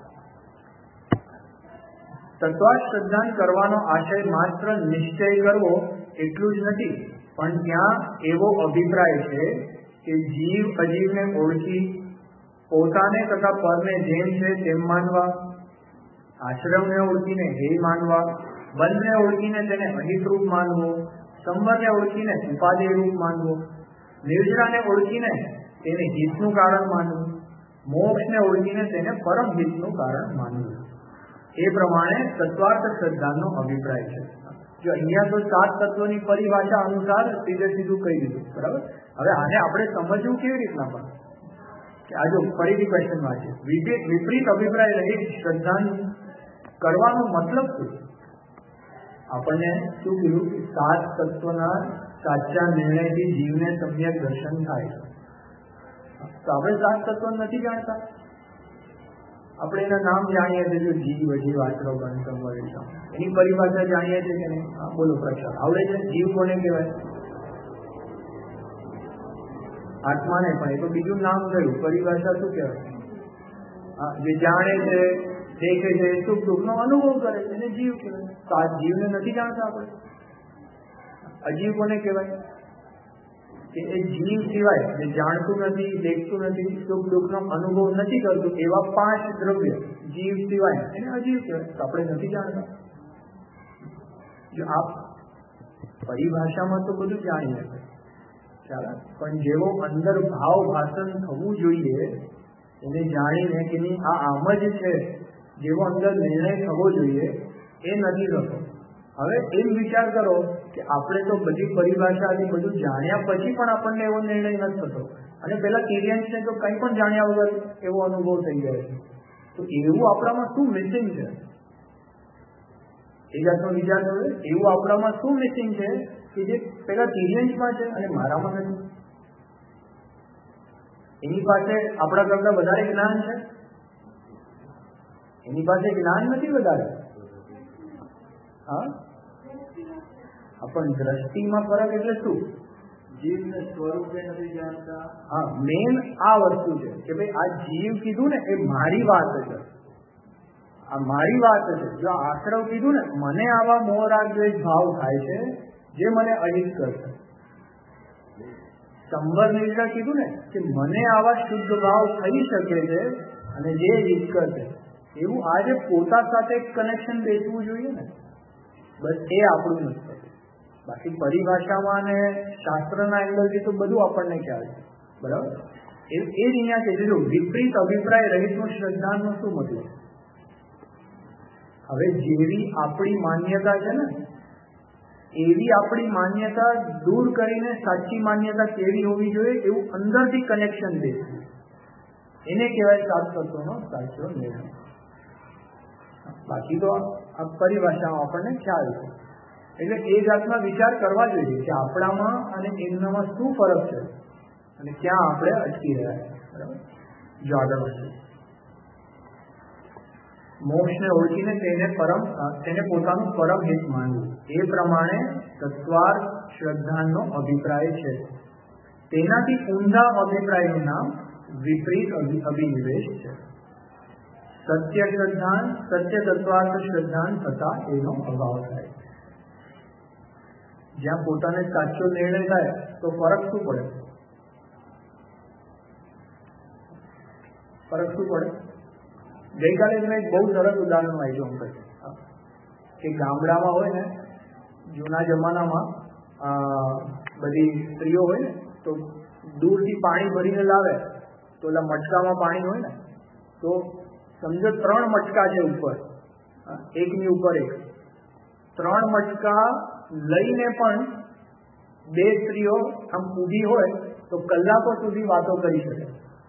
તત્વાર્થ શ્રદ્ધાન કરવાનો આશય માત્ર નિશ્ચય કરવો એટલું જ નથી, પણ ત્યાં એવો અભિપ્રાય છે કે જીવ અજીવને ઓળખી પોતાને તથા પરને જેમ છે તેમ માનવા, આશ્રમને ઓળખીને હે માનવા, બંને ઓળખીને તેને અહિતરૂપ માનવો, સંવરને ઓળખીને ઉપાદેય રૂપ માનવો, નિર્જરાને ઓળખીને તેને હિતનું કારણ માનવું, મોક્ષને ઓળખીને તેને પરમ હિતનું કારણ માનવું. એ પ્રમાણે તત્વાર્થ શ્રદ્ધાનો અભિપ્રાય છે. જો અહીંયા તો સાત તત્વોની પરિભાષા અનુસાર સીધે સીધું કહી દીધું, બરાબર. હવે આને આપણે સમજવું કેવી રીતના પણ કે આ જો ફરીથી ક્વેશ્ચન વાંચીએ, વિપરીત અભિપ્રાય રહિત શ્રદ્ધાન કરવાનો મતલબ શું? આપણને શું કીધું કે સાત તત્વના સાચા નિર્ણયથી જીવને સમ્યક દર્શન થાય છે. તો આપણે સાત તત્વ નથી જાણતા, આપણે એના નામ જાણીએ છીએ, જો જીવ અજીવ આચરો ગણ સંવર, એની પરિભાષા જાણીએ છીએ કે નહીં? હા બોલો પ્રશ્ન આવડે છે? જીવ કોને કહેવાય? આત્માને, પણ એ તો બીજું નામ થયું, પરિભાષા શું કહેવાય? હા, જે જાણે છે, દેખે છે, સુખ દુઃખનો અનુભવ કરે છે એને જીવ કહેવાય. તો આ જીવને નથી જાણતા આપણે. અજીવ કોને કહેવાય? કે એ જીવ સિવાય જે જાણતું નથી, દેખતું નથી, સુખ દુઃખનો અનુભવ નથી કરતું એવા પાંચ દ્રવ્ય જીવ સિવાય એને અજીવ કહેવાય. તો આપણે નથી જાણતા. જો આ પરિભાષામાં તો બધું જાણીએ છે, ચાલો, પણ જેવો અંદર ભાવ ભાષણ થવું જોઈએ એને જાણીને કે નહીં આ આમ જ છે, જેવો અંદર નિર્ણય થવો જોઈએ એ નથી થતો. હવે એમ વિચાર કરો કે આપણે તો બધી પરિભાષાથી બધું જાણ્યા પછી પણ આપણને એવો નિર્ણય નથી થતો, અને પેલા તિર્યંશને તો કંઈ પણ જાણ્યા વગર એવો અનુભવ થઈ જાય છે. તો એવું આપણામાં શું મિસિંગ છે? એ જાતનો વિચાર કરો, એવું આપણામાં શું મિસિંગ છે કે જે પેલા તિર્યંશમાં છે અને મારામાં નથી? એની પાસે આપણા કરતા વધારે જ્ઞાન છે, એની પાસે જ્ઞાન નથી વધારે. હા, પણ દ્રષ્ટિમાં ફરક એટલે શું? જીવને સ્વરૂપે નથી જાણતા. હા, મેન આ વસ્તુ છે કે ભાઈ આ જીવ કીધું ને એ મારી વાત છે, આ મારી વાત છે. જો આશ્રવ કીધું ને મને આવા મોહ રાગ દ્વેષ ભાવ થાય છે જે મને અહિત કરશે. સંવર નિર્જા કીધું ને કે મને આવા શુદ્ધ ભાવ થઈ શકે છે અને જે હિત કરશે. એવું આજે પોતા સાથે કનેક્શન બેસવું જોઈએ ને, બસ એ આપણું નથી થતું. બાકી પરિભાષામાં અને શાસ્ત્રના એંગલથી તો બધું આપણને ખ્યાલ છે, બરાબર. એ જ અહીંયા કે જો વિપરીત અભિપ્રાય રહિતનું શ્રદ્ધાનો શું મતલબ? હવે જેવી આપણી માન્યતા છે ને એવી આપણી માન્યતા દૂર કરીને સાચી માન્યતા કેવી હોવી જોઈએ એવું અંદરથી કનેક્શન બેસવું, એને કહેવાય સાત તત્વનો સાચો નિર્ણય. બાકી તો આ પરિભાષામાં આપણને ખ્યાલ છે. એટલે એ જાતના વિચાર કરવા જોઈએ કે આપણામાં અને એમનામાં શું ફરક છે અને ક્યાં આપણે અટકી રહ્યા છીએ, બરાબર. જો આગળ વધીએ, મોક્ષને ઓળખીને તેને પરમ તેને પોતાનું પરમ હિત માનવું એ પ્રમાણે તત્વાર્થ શ્રદ્ધાનો અભિપ્રાય છે. તેનાથી ઊંધા અભિપ્રાયનું નામ વિપરીત અભિનિવેશ છે. સત્ય શ્રદ્ધાન સત્ય તત્વાર્થ શ્રદ્ધાન થતા એનો અભાવ થાય. જ્યાં પોતાને સાચો નિર્ણય થાય તો ફરક શું પડે? ફરક શું પડે? ગઈકાલે મેં એક બહુ સરસ ઉદાહરણ વાંચ્યું અંકલ કે ગામડામાં હોય ને, જૂના જમાનામાં બધી સ્ત્રીઓ હોય ને તો દૂરથી પાણી ભરીને લાવે તો ઓલા મટકામાં પાણી હોય ને, તો સમજો ત્રણ મટકા છે ઉપર, એકની ઉપર એક, ત્રણ મટકા લઈને પણ બે સ્ત્રીઓ આમ ઊભી હોય તો કલાકો સુધી વાતો કરી શકે.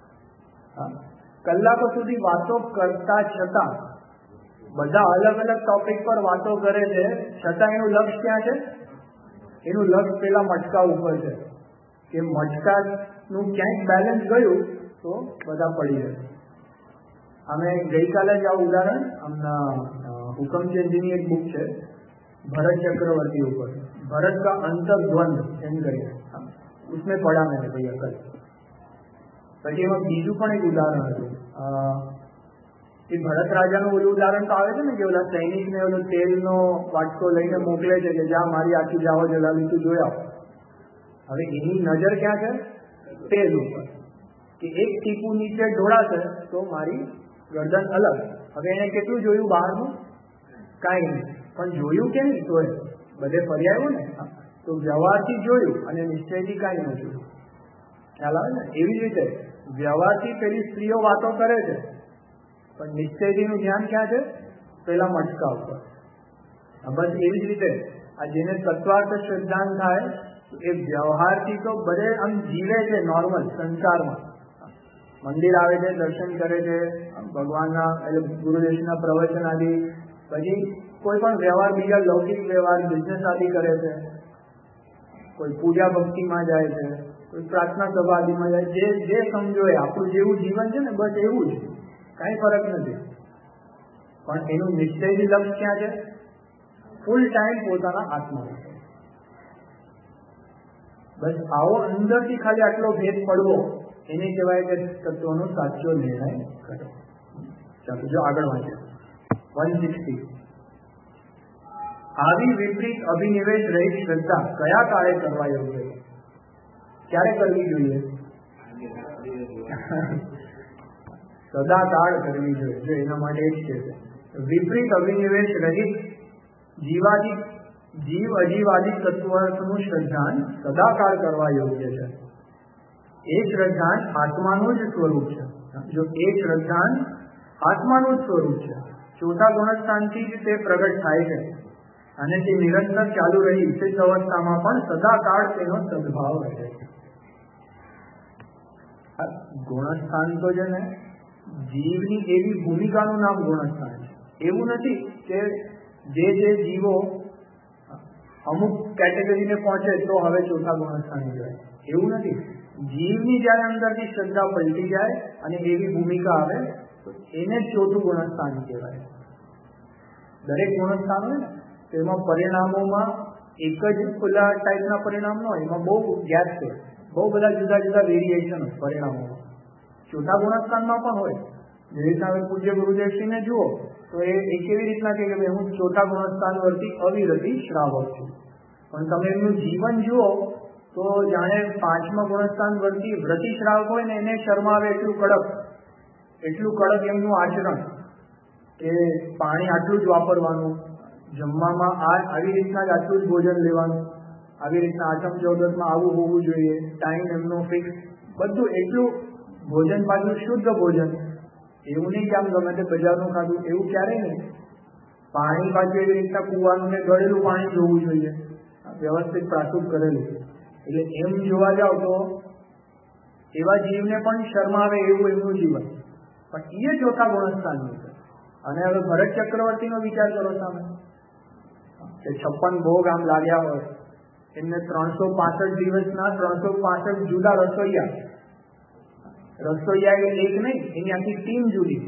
કલાકો સુધી વાતો કરતા છતાં બધા અલગ અલગ ટોપિક પર વાતો કરે છે, છતાં એનું લક્ષ્ય ક્યાં છે? એનું લક્ષ્ય પેલા મટકા ઉપર છે કે મટકાનું ક્યાંક બેલેન્સ ગયું તો બધા પડી જાય. અમે ગઈકાલે જ આ ઉદાહરણ હમણાં હુકમચંદજીની એક બુક છે भरत चक्रवर्ती ऊपर, भरत का अंतर्द्वंद एम કરીને उसमें पढ़ा मैंने भैया कल. પછી એમાં બીજું પણ એક ઉદાહરણ હતું એ ભરત રાજાનું ઓલું ઉદાહરણ તો આવે છે ને કે ઓલા સૈનિકને ઓલો તેલનો વાટકો લઈને મોકલે છે કે જા મારી આખી જાઓ જલાલી તું જોઈ આવ. હવે એની નજર ક્યાં છે? તેલ ઉપર, કે એક ટીપું નીચે ઢોળાશે તો મારી ગરદન અલગ. હવે એને કેટલું જોયું બહારનું? કાંઈ નહીં, પણ જોયું કે નહીં? તો બધે ફરી આવ્યું ને, તો વ્યવહારથી જોયું અને નિશ્ચયથી કાંઈ ન જોયું. ખ્યાલ આવે ને? એવી જ રીતે વ્યવહારથી પેલી સ્ત્રીઓ વાતો કરે છે પણ નિશ્ચયથીનું ધ્યાન ક્યાં છે? પેલા મટકા ઉપર. બસ એવી જ રીતે આ જેને તત્વાર્થ શ્રદ્ધાંત થાય એ વ્યવહારથી તો બધે આમ જીવે છે નોર્મલ સંસારમાં, મંદિર આવે છે, દર્શન કરે છે, ભગવાનના એટલે ગુરુદેવના પ્રવચન આદિ, પછી કોઈ પણ વ્યવહાર બીજા લૌકિક વ્યવહાર બિઝનેસ આદિ કરે છે, કોઈ પૂજા ભક્તિમાં જાય છે, કોઈ પ્રાર્થના સભા આદિમાં જાય, જે જે સમજો એ આપણું જેવું જીવન છે ને બસ એવું જ, કાંઈ ફરક નથી. પણ એનું નિશ્ચયથી લક્ષ્ય ક્યાં છે? ફૂલ ટાઈમ પોતાના આત્મા. બસ આવો અંદરથી ખાલી આટલો ભેદ પડવો એને કહેવાય કે તત્વનો સાચો નિર્ણય કરે. ચાલો જો આગળ વાંચે વન સિક્સટી. આવી વિપરીત અભિનિવેશ રહિત શ્રદ્ધા કયા કાળે કરવા યોગ્ય? ક્યારે કરવી જોઈએ? સદાકાળ કરવી જોઈએ. જો એના માટે જ છે વિપરીત અભિનિવેશ રહિત જીવાદી જીવ અજીવાદી તત્વનું શ્રદ્ધાન સદાકાળ કરવા યોગ્ય છે. એ શ્રદ્ધાન આત્માનું જ સ્વરૂપ છે. જો એ શ્રદ્ધાન આત્માનું જ સ્વરૂપ છે, ચોથા ગુણસ્થાનથી જ તે પ્રગટ થાય છે અને તે નિરંતર ચાલુ રહી તે અવસ્થામાં પણ સદાકાળ તેનો સદભાવ રહે છે. ગુણસ્થાન તો છે ને જીવની એવી ભૂમિકાનું નામ ગુણસ્થાન છે. એવું નથી કે જે જે જીવો અમુક કેટેગરીને પહોંચે તો હવે ચોથા ગુણસ્થાન જાય, એવું નથી. જીવની જયારે અંદરથી શ્રદ્ધા પલટી જાય અને એવી ભૂમિકા આવે તો એને જ ચોથું ગુણસ્થાન કહેવાય. દરેક ગુણસ્થાન હોય ને તેમાં પરિણામોમાં એક જ ખુલ્લા ટાઈપના પરિણામ ન હોય, એમાં બહુ ગેપ છે, બહુ બધા જુદા જુદા વેરિએશન હોય પરિણામોમાં. ચોથા ગુણસ્થાનમાં પણ હોય. જે રીતના હવે પૂજ્ય ગુરુદેવશ્રીને જુઓ તો એ કેવી રીતના કે હું ચોથા ગુણસ્થાન વરથી અવિરતી શ્રાવક છું, પણ તમે એમનું જીવન જુઓ તો જાણે પાંચમા ગુણસ્થાન વરથી વ્રતિ શ્રાવક હોય ને એને શરમાવે એટલું કડક, એટલું કડક એમનું આચરણ કે પાણી આટલું જ વાપરવાનું, જમવામાં આ આવી રીતના જ આટલું જ ભોજન લેવાનું, આવી રીતના આઠમ ચૌદસમાં આવું હોવું જોઈએ, ટાઈમ એમનો ફિક્સ, બધું એટલું ભોજન પાછું શુદ્ધ ભોજન. એવું નહીં કે આમ ગમે તે બજારનું ખાધું, એવું ક્યારેય નહીં. પાણી પાછું એવી રીતના કૂવાનું ને ગળેલું પાણી જોવું જોઈએ, વ્યવસ્થિત પ્રાસુપ કરેલું. એટલે એમ જોવા જાવ તો એવા જીવને પણ શરમાવે એવું એમનું જીવન, પણ એ ચોથા ગુણસ્થાનનું છે. અને હવે ભરત ચક્રવર્તીનો વિચાર કરો સામે કે છપ્પન ભોગ આમ લાગ્યા હોય, એમને ત્રણસો પાસઠ દિવસના ત્રણસો પાસઠ જુદા રસોઈયા, રસોઈયા એટલે એક નહીં, એની આખી ટીમ જુદી,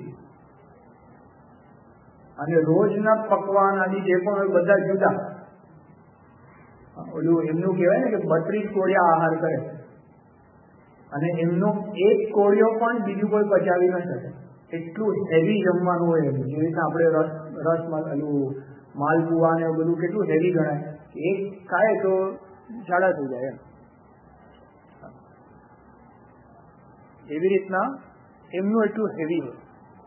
અને રોજના પકવાન આદિ જે પણ હોય બધા જુદા. ઓલું એમનું કહેવાય ને કે બત્રીસ કોળિયા આહાર કરે અને એમનો એક કોળિયો પણ બીજું કોઈ પચાવી ન શકે, એટલું હેવી જમવાનું હોય એમનું. જે રીતે આપણે રસ રસ એલું માલપુઆ ને બધું કેટલું હેવી ગણાય, એક ખાય તો ઝાડા થઈ જાય એમ. એવી રીતના એમનું એટલું હેવી હોય.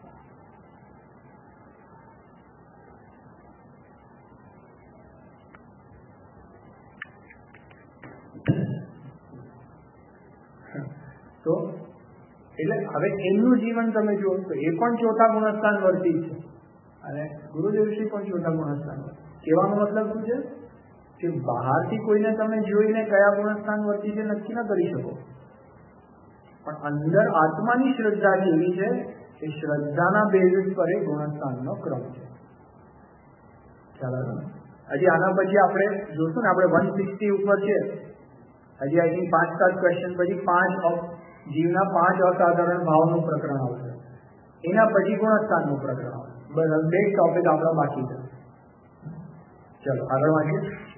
તો એટલે હવે એમનું જીવન તમે જુઓ તો એ પણ ચોથા ગુણસ્થાન વર્તી છે અને ગુરુદેવશ્રી પણ ચોથા ગુણસ્થાન. કહેવાનો મતલબ શું છે કે બહારથી કોઈને તમે જોઈને કયા ગુણસ્થાન વર્તી છે નક્કી ન કરી શકો, પણ અંદર આત્માની શ્રદ્ધા કેવી છે એ શ્રદ્ધાના બેઝિસ પર એ ગુણસ્થાનનો ક્રમ છે. ચાલો હજી આના પછી આપણે જોશું ને, આપણે વન સિક્સટી ઉપર છે હજી આઈ થિંક પાંચ સાત ક્વેશ્ચન પછી પાંચ જીવના પાંચ અસાધારણ ભાવનું પ્રકરણ આવશે, એના પછી ગુણસ્થાનનું પ્રકરણ આવશે. બસ બે ટોપિક આપણા બાકી છે. ચલો આગળ વાંચીએ.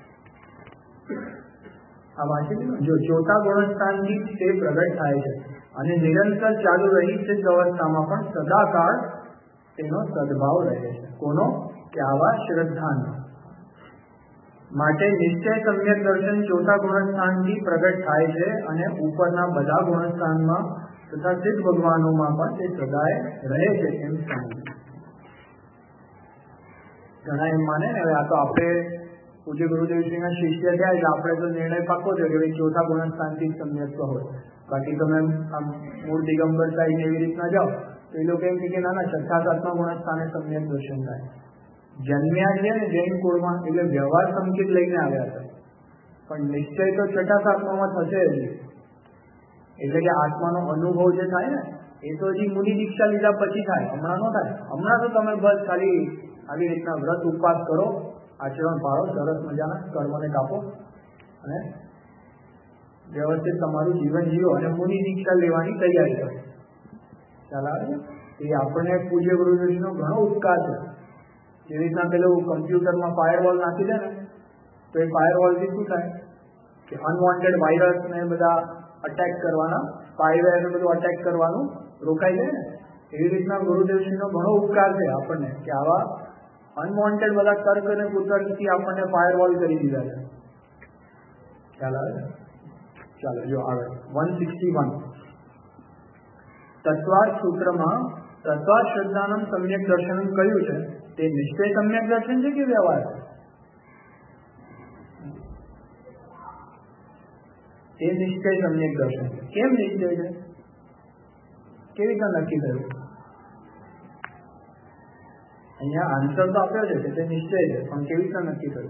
આ વાંચી જો ચોથા ગુણસ્થાનથી તે પ્રગટ થાય છે અને નિરંતર ચાલુ રહી છે અવસ્થામાં પણ સદાકાળ તેનો સદભાવ રહે છે. કોનો? કે આવા શ્રદ્ધાનો. માટે નિશ્ચય સમ્યક દર્શન ચોથા ગુણસ્થાનથી પ્રગટ થાય છે અને ઉપરના બધા ગુણસ્થાનમાં તથા સિદ્ધ ભગવાનોમાં પણ તે સદાય રહે છે એમ સમજ. ઘણા એમ માને ને હવે આ તો આપણે પૂજ્ય ગુરુદેવશ્રીના શિષ્ય થયા એટલે આપણે તો નિર્ણય પાકો છે કે ભાઈ ચોથા ગુણસ્થાનથી જ સમ્યક હોય. બાકી તમે આમ મૂળ દિગંબર સાહેબ એવી રીતના જાઓ તો એ લોકો એમ કે ના ના છઠ્ઠા સાતમા ગુણસ્થાને સમ્યક દર્શન થાય. જન્મ્યા છે ને જૈન કુળમાં એટલે વ્યવહાર સંકેત લઈને આવ્યા હતા, પણ નિશ્ચય તો છઠ્ઠા સાતમામાં થશે જ. એટલે કે આત્માનો અનુભવ જે થાય ને એ તો હજી મુનિ દીક્ષા લીધા પછી થાય, હમણાં ન થાય. હમણાં તો તમે બસ ખાલી આવી રીતના વ્રત ઉપવાસ કરો, આચરણ પાળો, સરસ મજાના કર્મને કાપો અને વ્યવસ્થિત તમારું જીવન જીવો અને મુનિ દીક્ષા લેવાની તૈયારી કરો. ચાલ આવે એ આપણને પૂજ્ય ગુરુદેવનો ઘણો ઉપકાર છે. જે રીતના પેલું કમ્પ્યુટરમાં ફાયરવોલ નાખી દે ને તો એ ફાયરવોલથી શું થાય કે અનવોન્ટેડ વાયરસ ને બધા અટેક કરવાના, સ્પાયવેર ને બધું અટેક કરવાનું રોકાઈ જાય ને, એવી રીતના ગુરુદેવશ્રીનો ઘણો ઉપકાર છે આપણને કે આવા અનવોન્ટેડ બધા તર્ક અને કુતર્કથી આપણને ફાયરવોલ કરી દીધા છે. ખ્યાલ આવે? ચાલો જો આગળ વન સિક્સટી વન તત્વાર્થ સૂત્રમાં તત્વાર્થ શ્રદ્ધાનમ સમ્યક દર્શન કહ્યું છે. તે નિશ્ચય સમ્યક દર્શન છે કે વ્યવહાર? તે નિશ્ચય સમ્યક દર્શન છે. કેમ નિશ્ચય છે? કેવી રીતના નક્કી થયું? અહીંયા આન્સર તો આપ્યો છે કે તે નિશ્ચય છે, પણ કેવી રીતના નક્કી થયું?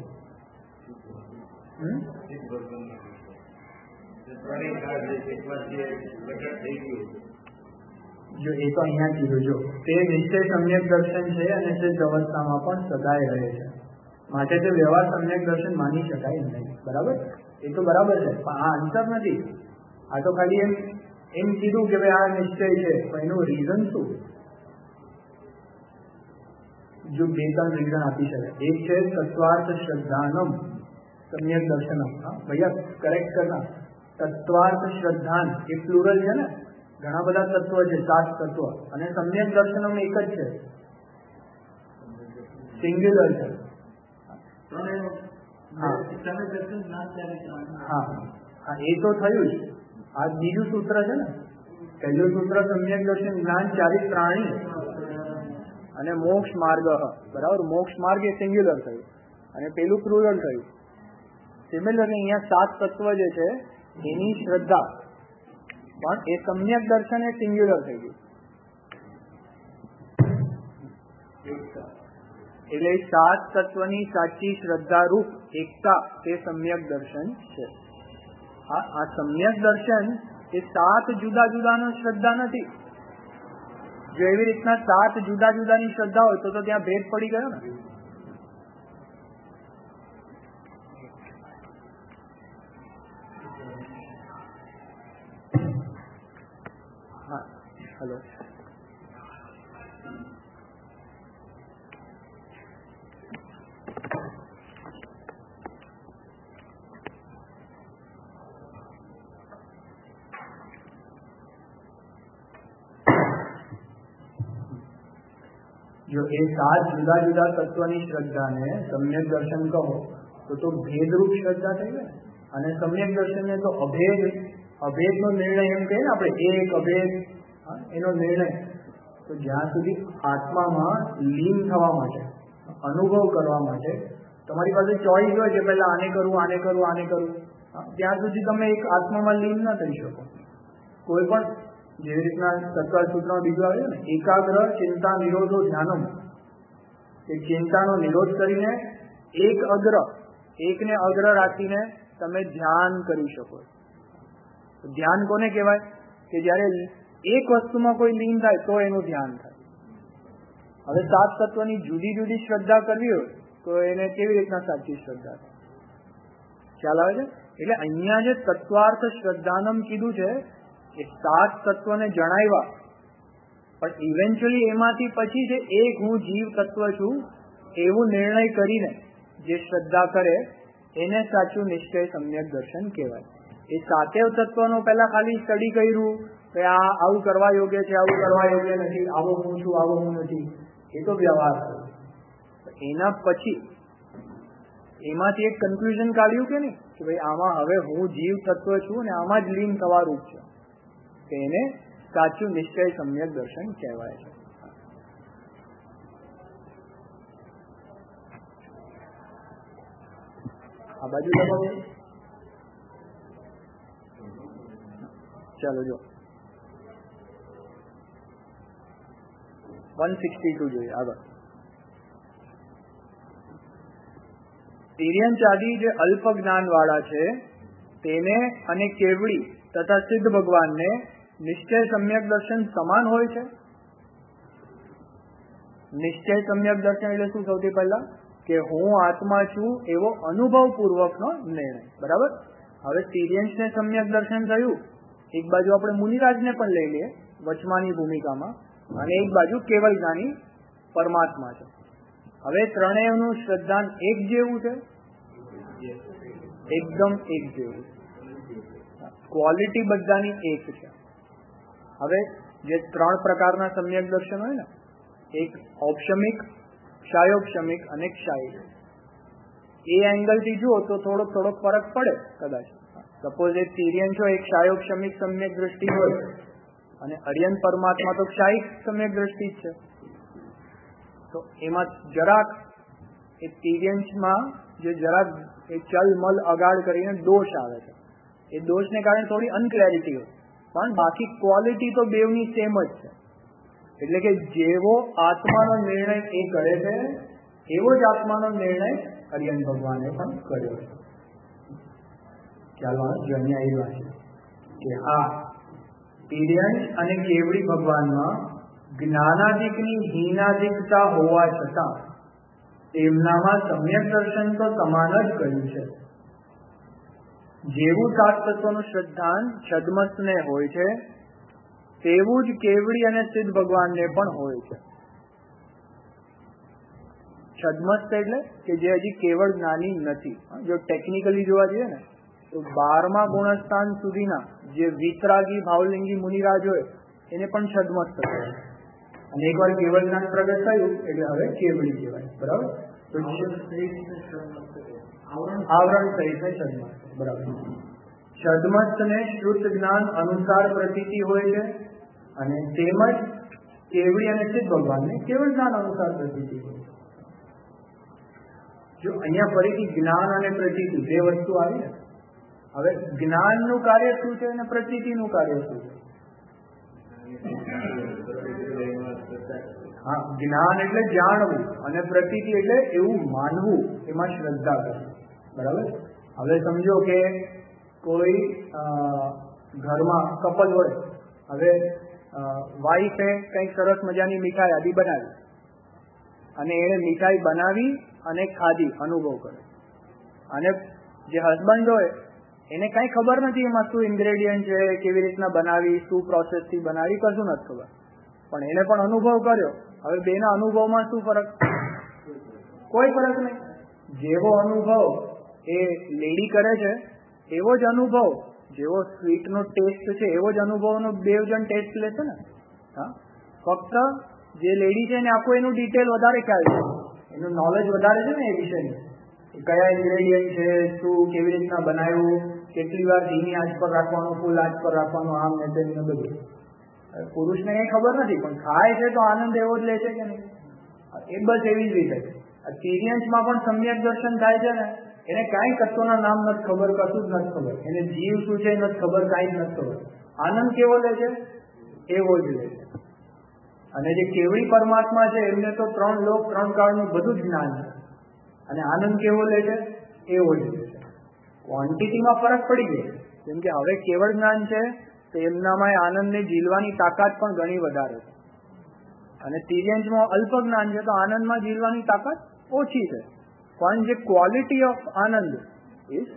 જો એ તો અહીંયા કીધું, જો તે નિશ્ચય સમ્યક દર્શન છે અને તે અવસ્થામાં પણ સદાય રહે છે, માટે તે વ્યવહાર સમ્યક દર્શન માની શકાય નહીં. બરાબર? એ તો બરાબર છે, પણ આ આન્સર નથી. આ તો ખાલી એમ એમ કીધું કે ભાઈ આ નિશ્ચય છે, પણ એનું રીઝન શું? જો બે ત્રણ રીઝન આપી શકાય. એક છે તત્વાર્થ શ્રદ્ધાનમ સમ્યક દર્શનમ. હા ભૈયા કરેક્ટ કરના, તત્વાર્થ શ્રદ્ધાન એ પ્લુરલ છે ને, ઘણા બધા તત્વ છે, સાત તત્વ, અને સમ્યક દર્શનમ એક જ છે, સિંગ્યુલર છે. હા હા એ તો થયું જ. આ બીજું સૂત્ર છે ને, પહેલું સૂત્ર સમ્યક દર્શન જ્ઞાન ચારિત પ્રાણી અને મોક્ષ માર્ગ. બરાબર? મોક્ષ માર્ગ એ સિંગ્યુલર થયું અને પેલું પ્લુરલ થયું. સિમિલરલી અહીંયા સાત તત્વ જે છે એની શ્રદ્ધા, પણ એ સમ્યક દર્શન એ સિંગ્યુલર થઈ ગયું. એટલે સાત તત્વની સાચી શ્રદ્ધા રૂપ એકતા તે સમ્યક દર્શન છે. આ આ સમ્યક દર્શન એ સાત જુદા જુદાનો શ્રદ્ધા નથી. જો એવી રીતના સાત જુદા જુદાની શ્રદ્ધા હોય તો તો ત્યાં ભેદ પડી ગયો ને. હા હેલો જો એ સાત જુદા જુદા તત્વની શ્રદ્ધાને સમ્યક દર્શન કહો તો તો ભેદરૂપ શ્રદ્ધા થઈ ગઈ, અને સમ્યક દર્શનને તો અભેદ અભેદનો નિર્ણય એમ કહીએ ને આપણે, એક અભેદ એનો નિર્ણય. તો જ્યાં સુધી આત્મામાં લીન થવા માટે, અનુભવ કરવા માટે તમારી પાસે ચોઈસ હોય છે, પહેલા આને કરવું, આને કરવું, આને કરવું, ત્યાં સુધી તમે એક આત્મામાં લીન ન થઈ શકો. કોઈ પણ જેવી રીતના સત્કાર સૂત્રમાં બીજું આવે છે ને, એકાગ્ર ચિંતા નિરોધો ધ્યાનમ, એ ચિંતાનો નિરોધ કરીને એક અગ્ર, એકને અગ્ર રાખીને તમે ધ્યાન કરી શકો. ધ્યાન કોને કહેવાય? કે જ્યારે એક વસ્તુમાં કોઈ લીન થાય તો એનું ધ્યાન થાય. હવે સાત તત્વની જુદી જુદી શ્રદ્ધા કરવી હોય તો એને કેવી રીતના સાચી શ્રદ્ધા થાય? ખ્યાલ આવે છે? એટલે અહીંયા જે તત્વાર્થ શ્રદ્ધાનમ કીધું છે એ સાત તત્વને જણાવ્યા, પણ ઇવેન્ચ્યુઅલી એમાંથી પછી જે એક હું જીવ તત્વ છું એવું નિર્ણય કરીને જે શ્રદ્ધા કરે એને સાચું નિશ્ચય સમ્યક દર્શન કહેવાય. એ સાતેવ તત્વનો પહેલા ખાલી સ્ટડી કર્યું કે આ આવું કરવા યોગ્ય છે, આવું કરવા યોગ્ય નથી, આવો હું છું, આવો હું નથી, એ તો વ્યવહાર થયો. એના પછી એમાંથી એક કન્ક્લુઝન કાઢ્યું કે નહીં કે ભાઈ આમાં હવે હું જીવ તત્વ છું ને આમાં જ લીન થવાનું છે, કે એને સાચું નિશ્ચય સમ્યક દર્શન કહેવાય છે. આ બાજુ લગાવો. ચાલો જો વન સિક્સટી ટુ જોઈએ આગળ. તિર્યંચાદી જે અલ્પ જ્ઞાન વાળા છે તેને અને કેવડી તથા સિદ્ધ ભગવાનને નિશ્ચય સમ્યક દર્શન સમાન હોય છે. નિશ્ચય સમ્યક દર્શન એટલે શું? સૌથી પહેલા કે હું આત્મા છું એવો અનુભવ પૂર્વકનો નિર્ણય. બરાબર. હવે તિર્યંશને સમ્યક દર્શન થયું, એક બાજુ આપણે મુનિરાજને પણ લઈ લઈએ વચમાની ભૂમિકામાં, અને એક બાજુ કેવલ જ્ઞાની પરમાત્મા છે. હવે ત્રણેયનું શ્રદ્ધાન એક જેવું છે, એકદમ એક જેવું, ક્વોલિટી બધાની એક છે. હવે જે ત્રણ પ્રકારના સમ્યક દર્શન હોય ને, એક ઔપશમિક, ક્ષાયોપશમિક અને ક્ષાયિક, એ એંગલથી જુઓ તો થોડોક થોડોક ફરક પડે કદાચ. સપોઝ એક તિર્યંશ હોય, એક ક્ષાયોપશમિક સમ્યક દ્રષ્ટિ હોય, અને અર્યન પરમાત્મા તો ક્ષાયિક સમ્યક દ્રષ્ટિ જ છે. તો એમાં જરાક એ તિર્યંશમાં જે જરાક એ ચલ મલ અગાડ કરીને દોષ આવે છે, એ દોષને કારણે થોડી અનક્લેરિટી હોય, પણ બાકી ક્વોલિટી તો બેવની સેમ જ છે. એટલે કે જેવો આત્માનો નિર્ણય એ કરે છે એવો જ આત્માનો નિર્ણય અર્યન ભગવાને પણ કર્યો છે. ચાલો જમ્યા એ વાત કે હા, તિર્યંશ અને કેવડી ભગવાનમાં જ્ઞાનાધિકની હીનાધિકતા હોવા છતાં તેમનામાં સમ્યક દર્શન તો સમાન જ કર્યું છે. જેવું સાત તત્વનું શ્રદ્ધાન છદ્મસ્તને હોય છે તેવું જ કેવડી અને સિદ્ધ ભગવાનને પણ હોય છે. છદ્મસ્ત એટલે કે જે હજી કેવળ જ્ઞાની નથી. જો ટેકનિકલી જોવા જઈએ ને તો બારમા ગુણસ્થાન સુધીના જે વિતરાગી ભાવલિંગી મુનિરાજ હોય એને પણ છદ્મસ્ત કહેવાય, અને એકવાર કેવળ જ્ઞાન પ્રગટ થયું એટલે હવે કેવડી કહેવાય. બરાબર. આવરણ સહિત છદ્મસ્ત. બરાબર. છદ્મસ્તને શુદ્ધ જ્ઞાન અનુસાર પ્રતીતિ હોય છે, અને તેમજ કેવડી અને સિદ્ધ ભગવાનને કેવળ જ્ઞાન અનુસાર પ્રતીતિ હોય છે. જો અહીંયા ફરીથી જ્ઞાન અને પ્રતીતિ બે વસ્તુ આવી ને, હવે જ્ઞાનનું કાર્ય શું છે અને પ્રતીતિનું કાર્ય શું છે? હા, જ્ઞાન એટલે જાણવું, અને પ્રતીતિ એટલે એવું માનવું, એમાં શ્રદ્ધા કરવી. બરાબર. હવે સમજો કે કોઈ ઘરમાં કપલ હોય, હવે વાઈફે કંઈક સરસ મજાની મીઠાઈ આદિ બનાવી, અને એને મીઠાઈ બનાવી અને ખાધી, અનુભવ કર્યો, અને જે હસબન્ડ હોય એને કઈ ખબર નથી એમાં શું ઇન્ગ્રેડિયન્ટ છે, કેવી રીતના બનાવી, શું પ્રોસેસથી બનાવી, કશું નથી ખબર, પણ એને પણ અનુભવ કર્યો. હવે બેના અનુભવમાં શું ફરક? કોઈ ફરક નહીં. જેવો અનુભવ એ લેડી કરે છે એવો જ અનુભવ, જેવો સ્વીટનો ટેસ્ટ છે એવો જ અનુભવનો બે જણ ટેસ્ટ લેશે ને. હા, ફક્ત જે લેડી છે એને આખું એનું ડિટેલ વધારે ખ્યાલ છે, એનું નોલેજ વધારે છે ને એ વિષયનું, કયા ઇન્ગ્રેડિયન્ટ છે, શું કેવી રીતના બનાવ્યું, કેટલી વાર ધીમી આંચ પર રાખવાનું, ફૂલ આંચ પર રાખવાનું, આમ ને તેમ ને બધું. પુરુષને કઈ ખબર નથી, પણ ખાય છે તો આનંદ એવો જ લે છે કે નહીં? એ બસ એવી જ રીતે તિર્યંશમાં પણ સમ્યક દર્શન થાય છે ને, એને કાંઈ તત્વના નામ નથી ખબર, કશું જ નથી ખબર, એને જીવ શું છે નથી ખબર, કાંઈ જ નથી ખબર. આનંદ કેવો લે છે? એવો જ લે છે. અને જે કેવળી પરમાત્મા છે એમને તો ત્રણ લોક ત્રણ કાળનું બધું જ જ્ઞાન છે, અને આનંદ કેવો લે છે? એવો જ લે છે. ક્વોન્ટિટીમાં ફરક પડી ગયો, જેમ કે હવે કેવળ જ્ઞાન છે તો એમનામાં આનંદને ઝીલવાની તાકાત પણ ઘણી વધારે છે, અને તિર્યંશમાં અલ્પ જ્ઞાન છે તો આનંદમાં ઝીલવાની તાકાત ઓછી છે. પણ જે ક્વોલિટી ઓફ આનંદ ઇઝ,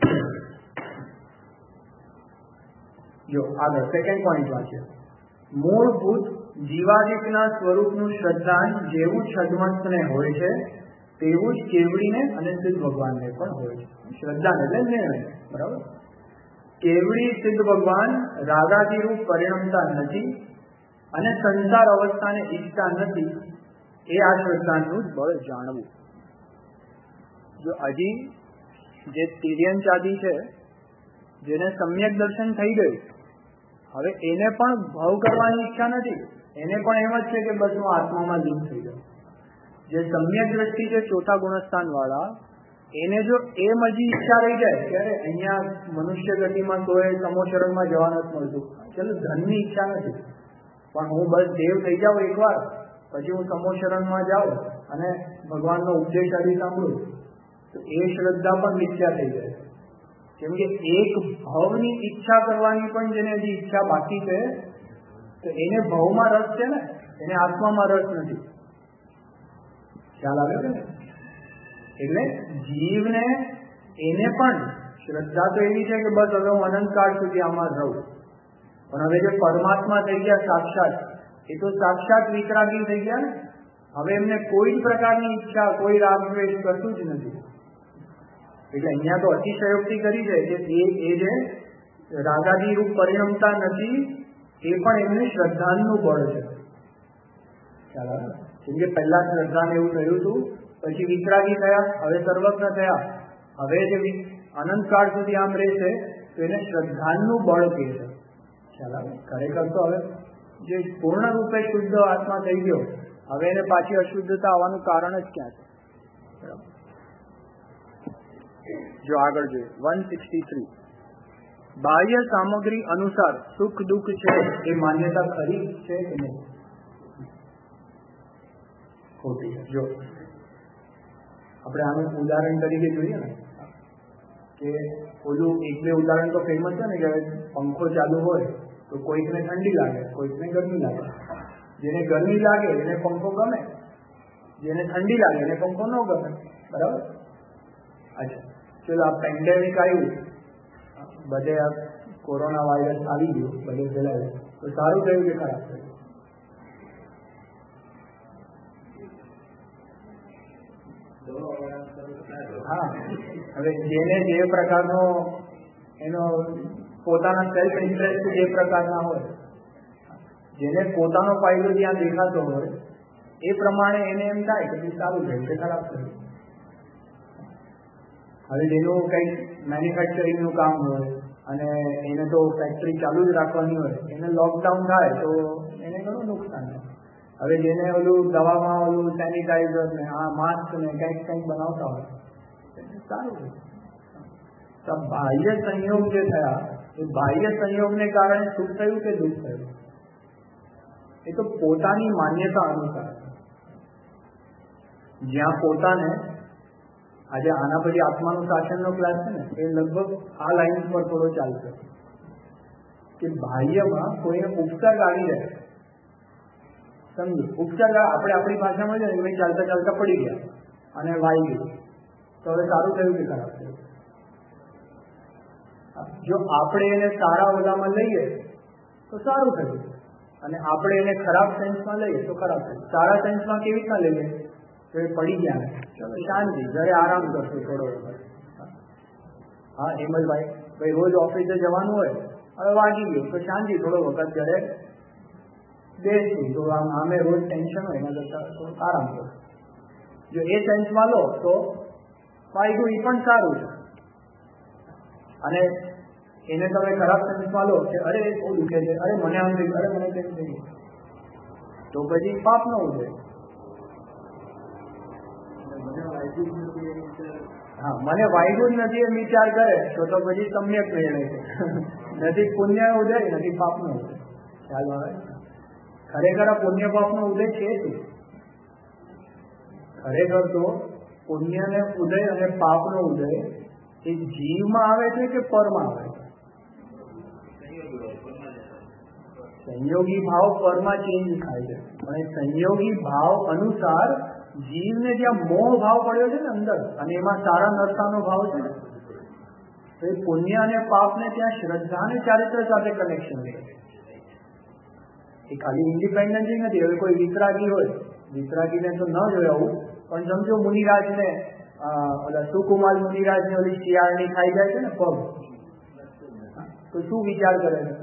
જો આગળ સેકન્ડ પોઈન્ટ વાંચીએ. મૂળભૂત જીવાદિકના સ્વરૂપનું શ્રદ્ધાન જેવું છદ્મસ્તને હોય છે તેવું જ કેવડીને અને સિદ્ધ ભગવાનને પણ હોય છે. શ્રદ્ધાન એટલે નિર્ણય, બરાબર. કેવડી સિદ્ધ ભગવાન રાગાદિરૂપ પરિણમતા નથી અને સંસાર અવસ્થાને ઈચ્છતા નથી, એ આ શ્રદ્ધાનું બળ જાણવું. જો હજી જે તિર્યંશાદી છે જેને સમ્યક દર્શન થઈ ગયું, હવે એને પણ ભાવ કરવાની ઈચ્છા નથી, એને પણ એમ જ છે કે બસ હું આત્મામાં લીન થઈ જાઉં. જે સમ્યક દ્રષ્ટિ છે ચોથા ગુણસ્થાન વાળા, એને જો એમ હજી ઈચ્છા રહી જાય ત્યારે અહીંયા મનુષ્ય ગતિમાં તોય સમોશરણમાં જવા નથી મળતું, ચલો ધનની ઈચ્છા નથી, પણ હું બસ દેવ થઈ જાઉં એકવાર, પછી હું સમોશરણમાં જાઉં અને ભગવાનનો ઉપદેશ આદિ સાંભળું, તો એ શ્રદ્ધા પણ મિથ્યા થઈ જાય. કેમ કે એક ભાવની ઈચ્છા કરવાની પણ જેને હજી ઈચ્છા બાકી છે, તો એને ભાવમાં રસ છે ને, એને આત્મામાં રસ નથી. ખ્યાલ આવે છે ને? એટલે જીવને એને પણ શ્રદ્ધા તો એવી છે કે બસ હવે હું અનંતકાળ સુધી આમાં રહું, પણ હવે જે પરમાત્મા થઈ ગયા સાક્ષાત, એ તો સાક્ષાત વિતરાગી થઈ ગયા ને. હવે એમને કોઈ જ પ્રકારની ઈચ્છા, કોઈ રાગ દ્વેષ કશું જ નથી. એટલે અહીંયા તો અતિશયોક્તિ કરી છે કે એ જે રાગાદી રૂપ પરિણમતા નથી, એ પણ એમને શ્રદ્ધાનું બળ છે. ખ્યાલ આવે? કેમ કે પહેલા શ્રદ્ધાને એવું થયું હતું, પછી વિતરાગી થયા, હવે સર્વજ્ઞ થયા, હવે જે અનંતકાળ સુધી આમ રહેશે તો એને શ્રદ્ધાનું બળ કહે છે. ખ્યાલ આવે? ખરેખર તો હવે જે પૂર્ણ રૂપે શુદ્ધ આત્મા થઈ ગયો, હવે એને પાછી અશુદ્ધતા આવવાનું કારણ જ ક્યાં છે? બરાબર. જો આગળ જોઈએ વન સિક્સટી થ્રી, બાહ્ય સામગ્રી અનુસાર સુખ દુઃખ છે એ માન્યતા ખરી છે કે નહીં? ખોટી છે. જો આપણે આનું ઉદાહરણ તરીકે જોઈએ ને, કે ઓલું એક બે ઉદાહરણ તો ફેમસ છે ને, કે પંખો ચાલુ હોય તો કોઈકને ઠંડી લાગે, કોઈકને ગરમી લાગે. જેને ગરમી લાગે એને પંખો ગમે, જેને ઠંડી લાગે એને પંખો ન ગમે. બરાબર? અચ્છા, ચલો આ પેન્ડેમિક આવ્યું, બધે આ કોરોના વાયરસ આવી ગયો, બધે ફેલાયું, તો સારું થયું કે ખરાબ થયું? હા, હવે જેને જે પ્રકારનો એનો પોતાના સેલ્ફ ઇન્ટરેસ્ટ જે પ્રકારના હોય, જેને પોતાનો ફાયદો જ્યાં દેખાતો હોય એ પ્રમાણે એને એમ થાય કે સારું થયું કે ખરાબ થયું. હવે જેનું કંઈક મેન્યુફેક્ચરિંગનું કામ હોય અને એને તો ફેક્ટરી ચાલુ જ રાખવાની હોય, એને લોકડાઉન થાય તો એને ઘણું નુકસાન થાય. હવે જેને ઓલું દવામાં ઓલું સેનિટાઈઝર ને આ માસ્ક ને કંઈક કંઈક બનાવતા હોય, સારું છે. તો બાહ્ય સંયોગ જે થયા, એ બાહ્ય સંયોગને કારણે સુખ થયું કે દુઃખ થયું? એ તો પોતાની માન્યતા અનુસાર. જ્યાં પોતાને આજે આના પછી આત્માનું શાસનનો ક્લાસ છે ને, એ લગભગ આ લાઈન પર થોડો ચાલશે કે બાહ્યમાં કોઈને ઉપસર્ગ આવી જાય. સમજો, ઉપસર્ગ આપણે આપણી ભાષામાં છે ને, ચાલતા ચાલતા પડી ગયા અને વાઈ ગયું, તો હવે સારું થયું કે ખરાબ થયું? જો આપણે એને સારા ઓલામાં લઈએ તો સારું થયું, અને આપણે એને ખરાબ સેન્સમાં લઈએ તો ખરાબ થયું. સારા સેન્સમાં કેવી રીતના લઈએ? તો એ પડી ગયા, ચલો શાંતિ, ઘરે આરામ કરશું થોડો વખત. હા હેમલભાઈ, ભાઈ રોજ ઓફિસે જવાનું હોય, હવે વાગી ગયું તો શાંતિ, થોડો વખત ઘરે બેસશું, તો આમ આમે રોજ ટેન્શન હોય એના કરતા થોડું આરામ કરો. જો એ સેન્સમાં લો તો વાગ્યું એ પણ સારું છે, અને એને તમે ખરાબ સેન્સમાં લો કે અરે બહુ દુખે છે, અરે મને આમ થયું, અરે મને તેમ થયું, તો પછી પાપ ન ઉદય. હા, મને વાગ્યું જ નથી એમ વિચાર કરે તો તો પછી સમ્યક નિર્ણય છે. નથી પુણ્ય ઉદય, નથી પાપ નો ઉદય. ખ્યાલ આવે? ખરેખર આ પુણ્ય પાપ નો ઉદય છે શું? ખરેખર તો પુણ્ય ને ઉદય અને પાપ નો ઉદય એ જીવમાં આવે છે કે પરમાં આવે છે? સંયોગી ભાવ પરમાં ચેન્જ થાય છે, પણ સંયોગી ભાવ અનુસાર જીવને જ્યાં મોહ ભાવ પડ્યો છે ને અંદર, અને એમાં સારા નરસાનો ભાવ છે ને, તો એ પુણ્ય અને પાપને ત્યાં શ્રદ્ધા અને ચારિત્ર સાથે કનેક્શન રહે છે. એ ખાલી ઇન્ડિપેન્ડન્સી નથી. હવે કોઈ વિતરાગી હોય, વિતરાગીને તો ન જોયું, પણ સમજો મુનિરાજને ઓલા સુકુમાર મુનિરાજને ઓલી શિયાળની ખાઈ જાય છે ને પગ, તો શું વિચાર કરે છે?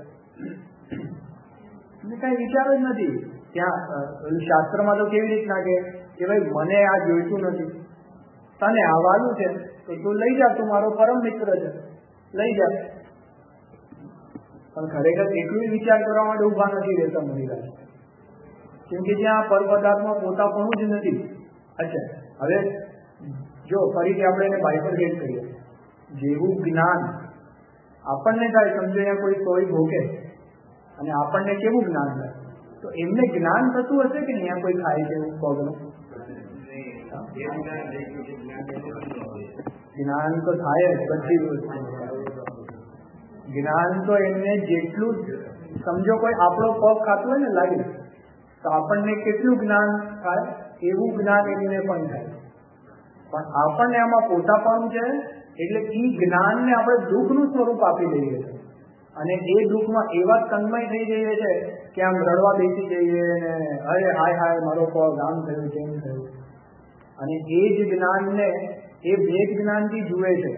કઈ વિચાર જ નથી. ત્યાં શાસ્ત્રમાં તો કેવી રીતના કે ભાઈ મને આ જોઈતું નથી, તને આવવાનું છે તો તું લઈ જા, તું મારો પરમ મિત્ર છે, લઈ જા. પણ ખરેખર એટલું વિચાર કરવા માટે ઉભા નથી રહેતા મુનિરાજ, કેમ કે ત્યાં પર પદાર્થમાં પોતાપણું જ નથી. અચ્છા, હવે જો ફરીથી આપણે એને બાયફર્કેટ કરીએ, જેવું જ્ઞાન આપણને થાય, સમજો અહીંયા કોઈ સોય ભોગે અને આપણને કેવું જ્ઞાન થાય, તો એમને જ્ઞાન થતું હશે કે અહીંયા કોઈ ખાય છે એવું પગનું? જ્ઞાન તો થાય જ બધી વસ્તુ. જ્ઞાન તો એમને જેટલું, સમજો કોઈ આપણો પગ ખાતું હોય ને લાગે, તો આપણને કેટલું જ્ઞાન થાય એવું જ્ઞાન એમને પણ થાય. પણ આપણને આમાં પોતાપણું છે એટલે એ જ્ઞાનને આપણે દુઃખનું સ્વરૂપ આપી દઈએ છીએ, અને એ દુઃખમાં એવા તન્મય થઈ જઈએ છે કે આમ રડવા બેસી જઈએ ને અરે હાય હાય મારો પગ આમ થયું તેમ થયું. અને એ જ જ્ઞાનને એ ભેદ જ્ઞાનથી જુએ છે.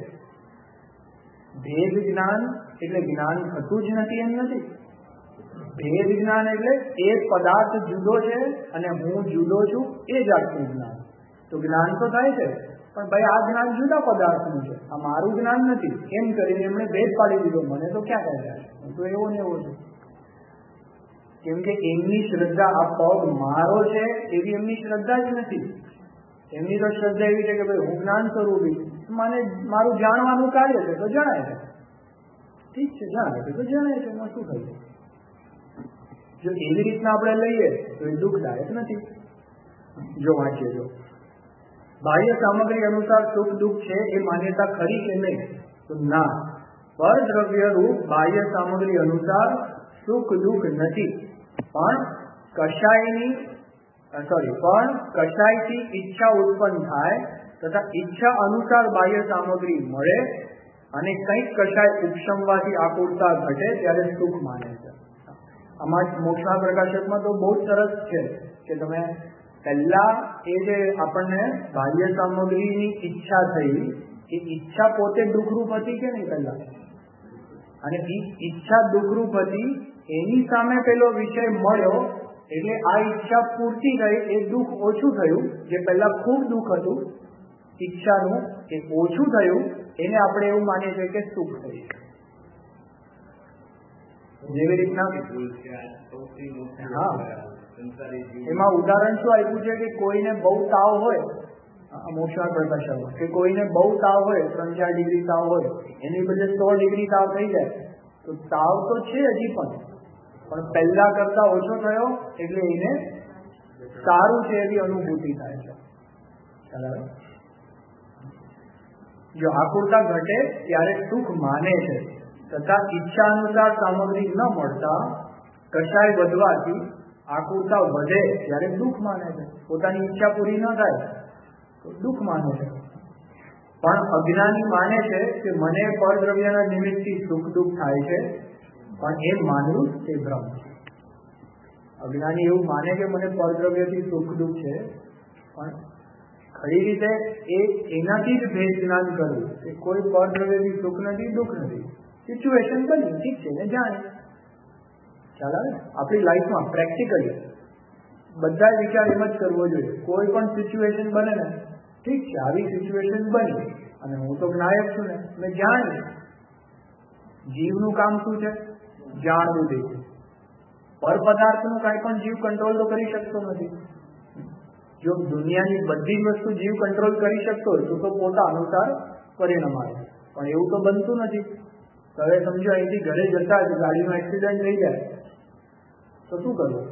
ભેદ જ્ઞાન એટલે જ્ઞાન થતું જ નથી એમ નથી. ભેદ જ્ઞાન એટલે એ પદાર્થ જુદો છે અને હું જુદો છું, એ જાતનું જ્ઞાન. તો જ્ઞાન તો થાય છે, પણ ભાઈ આ જ્ઞાન જુદા પદાર્થનું છે, આ મારું જ્ઞાન નથી, એમ કરીને એમણે ભેદ પાડી દીધો. મને તો ક્યાં કહે છે, હું તો એવો ને એવો છું. કેમ કે એમની શ્રદ્ધા આ પગ મારો છે એવી એમની શ્રદ્ધા જ નથી. એમની તો શ્રદ્ધા એવી છે કે ભાઈ હું જ્ઞાન સ્વરૂપી, મને મારું જાણવાનું કાર્ય છે તો જણાય છે, ઠીક છે, જણાય છે તો જણાય છે, એમાં શું થાય છે? જો એવી રીતના આપણે લઈએ તો એ દુઃખદાયક નથી. જો વાંચીએ જો બાહ્ય સામગ્રી અનુસાર સુખ દુઃખ છે એ માન્યતા ખરી કે નહીં? તો ના, પરદ્રવ્ય રૂપ બાહ્ય સામગ્રી અનુસાર સુખ દુઃખ નથી. પણ કશાયની સોરી પણ કશાયથી ઈચ્છા ઉત્પન્ન થાય તથા ઈચ્છા અનુસાર બાહ્ય સામગ્રી મળે અને કંઈક કશાય ઉપશમવાથી આકુરતા ઘટે ત્યારે સુખ માને છે. આમાં મોક્ષના પ્રકાશકમાં તો બહુ સરસ છે કે તમે પહેલા એ જે આપણને બાહ્ય સામગ્રીની ઈચ્છા થઈ, એ ઈચ્છા પોતે દુઃખરૂપ હતી કે નહીં પહેલા? અને એ ઈચ્છા દુઃખરૂપ હતી, એની સામે પેલો વિષય મળ્યો એટલે આ ઈચ્છા પૂર્તિ થઈ, એ દુઃખ ઓછું થયું. જે પહેલા ખૂબ દુઃખ હતું ઈચ્છાનું, એ ઓછું થયું, એને આપણે એવું માનીએ છીએ કે સુખ થયું. જેવી રીતના હા, એમાં ઉદાહરણ શું આપ્યું છે કે કોઈને બહુ તાવ હોય, મોક્ષના પ્રકાશનમાં, કે કોઈને બહુ તાવ હોય, ત્રણ ચાર ડિગ્રી તાવ હોય, એની બદલે સો ડિગ્રી તાવ થઈ જાય, તો તાવ તો છે હજી પણ પણ પહેલા કરતા ઓછો થયો એટલે એને સારું છે એવી અનુભૂતિ થાય છે. બરાબર? જો આકુરતા ઘટે ત્યારે સુખ માને છે, તથા ઈચ્છા અનુસાર સામગ્રી ન મળતા કશાય વધવાથી આકુરતા વધે ત્યારે દુઃખ માને છે. પોતાની ઈચ્છા પૂરી ન થાય તો દુઃખ માને છે. પણ અજ્ઞાની માને છે કે મને પરદ્રવ્યના નિમિત્તથી સુખ દુઃખ થાય છે, પણ એ માનવું તે ભ્રમ છે. અજ્ઞાની એવું માને કે મને પરદ્રવ્યથી સુખ દુઃખ છે, પણ ખરી રીતે એ એનાથી જ ભેદ જ્ઞાન કરવું કે કોઈ પરદ્રવ્યથી સુખ નથી, દુઃખ નથી. સિચ્યુએશન બની, ઠીક છે ને, જાણે ખ્યાલ આવે. આપણી લાઈફમાં પ્રેક્ટિકલી બધા વિચાર એમ જ કરવો જોઈએ. કોઈ પણ સિચ્યુએશન બને ને, ઠીક છે આવી સિચ્યુએશન બની અને હું તો નાયક છું ને, મેં જાણી જીવનું કામ શું છે? જાણવું દેવું. પર પદાર્થનું કાંઈ પણ જીવ કંટ્રોલ તો કરી શકતો નથી. જો દુનિયાની બધી જ વસ્તુ જીવ કંટ્રોલ કરી શકતો હોય તો પોતા અનુસાર પરિણામ આવે, પણ એવું તો બનતું નથી. હવે સમજો અહીંથી ઘરે જતા જ ગાડીનો એક્સિડન્ટ થઈ જાય તો શું કરવું?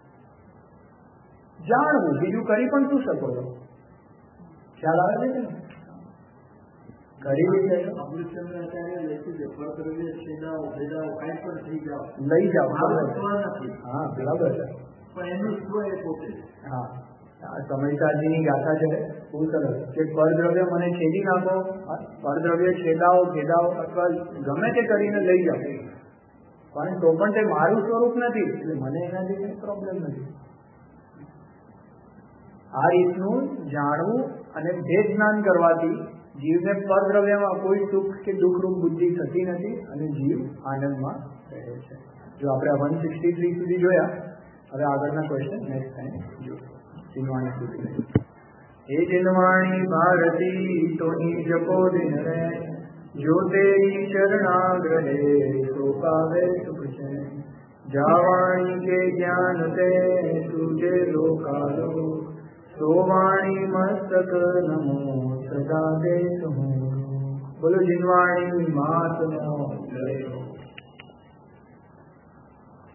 જાણવું, બીજું કરી પણ શું શકો છો? ખ્યાલ આવે છે ને? કરી લઈ જાઓ. હા બરાબર છે. હા સમયસાજીની ગાથા છે, બહુ સરસ કે પરદ્રવ્ય મને છેદી નાખો, પરદ્રવ્ય છેદાવો છેદાવો અથવા ગમે તે કરીને લઈ જાઓ, પણ તો પણ તે મારું સ્વરૂપ નથી એટલે મને એનાથી કઈ પ્રોબ્લેમ નથી. આ રીતનું જાણવું અને ભેદ જ્ઞાન કરવાથી જીવને પરદ્રવ્યમાં કોઈ સુખ કે દુઃખરૂપ બુદ્ધિ થતી નથી અને જીવ આનંદમાં રહે છે. જો આપણે વન સિક્સટી થ્રી સુધી જોયા, હવે આગળના ક્વેશ્ચન નેક્સ્ટ ટાઈમ જોઈશું. जिनवाणी સુધી हे जिनवाणी भारती तोहि जपो दिन रे, जो तेरी चरणाग्रहे सो पावे सुख है। जावाणी के ज्ञान ते तुझे लोकालो, सो वाणी मस्तक नमो सदा दे तुम। बोलो जिनवाणी मात नो जय हो।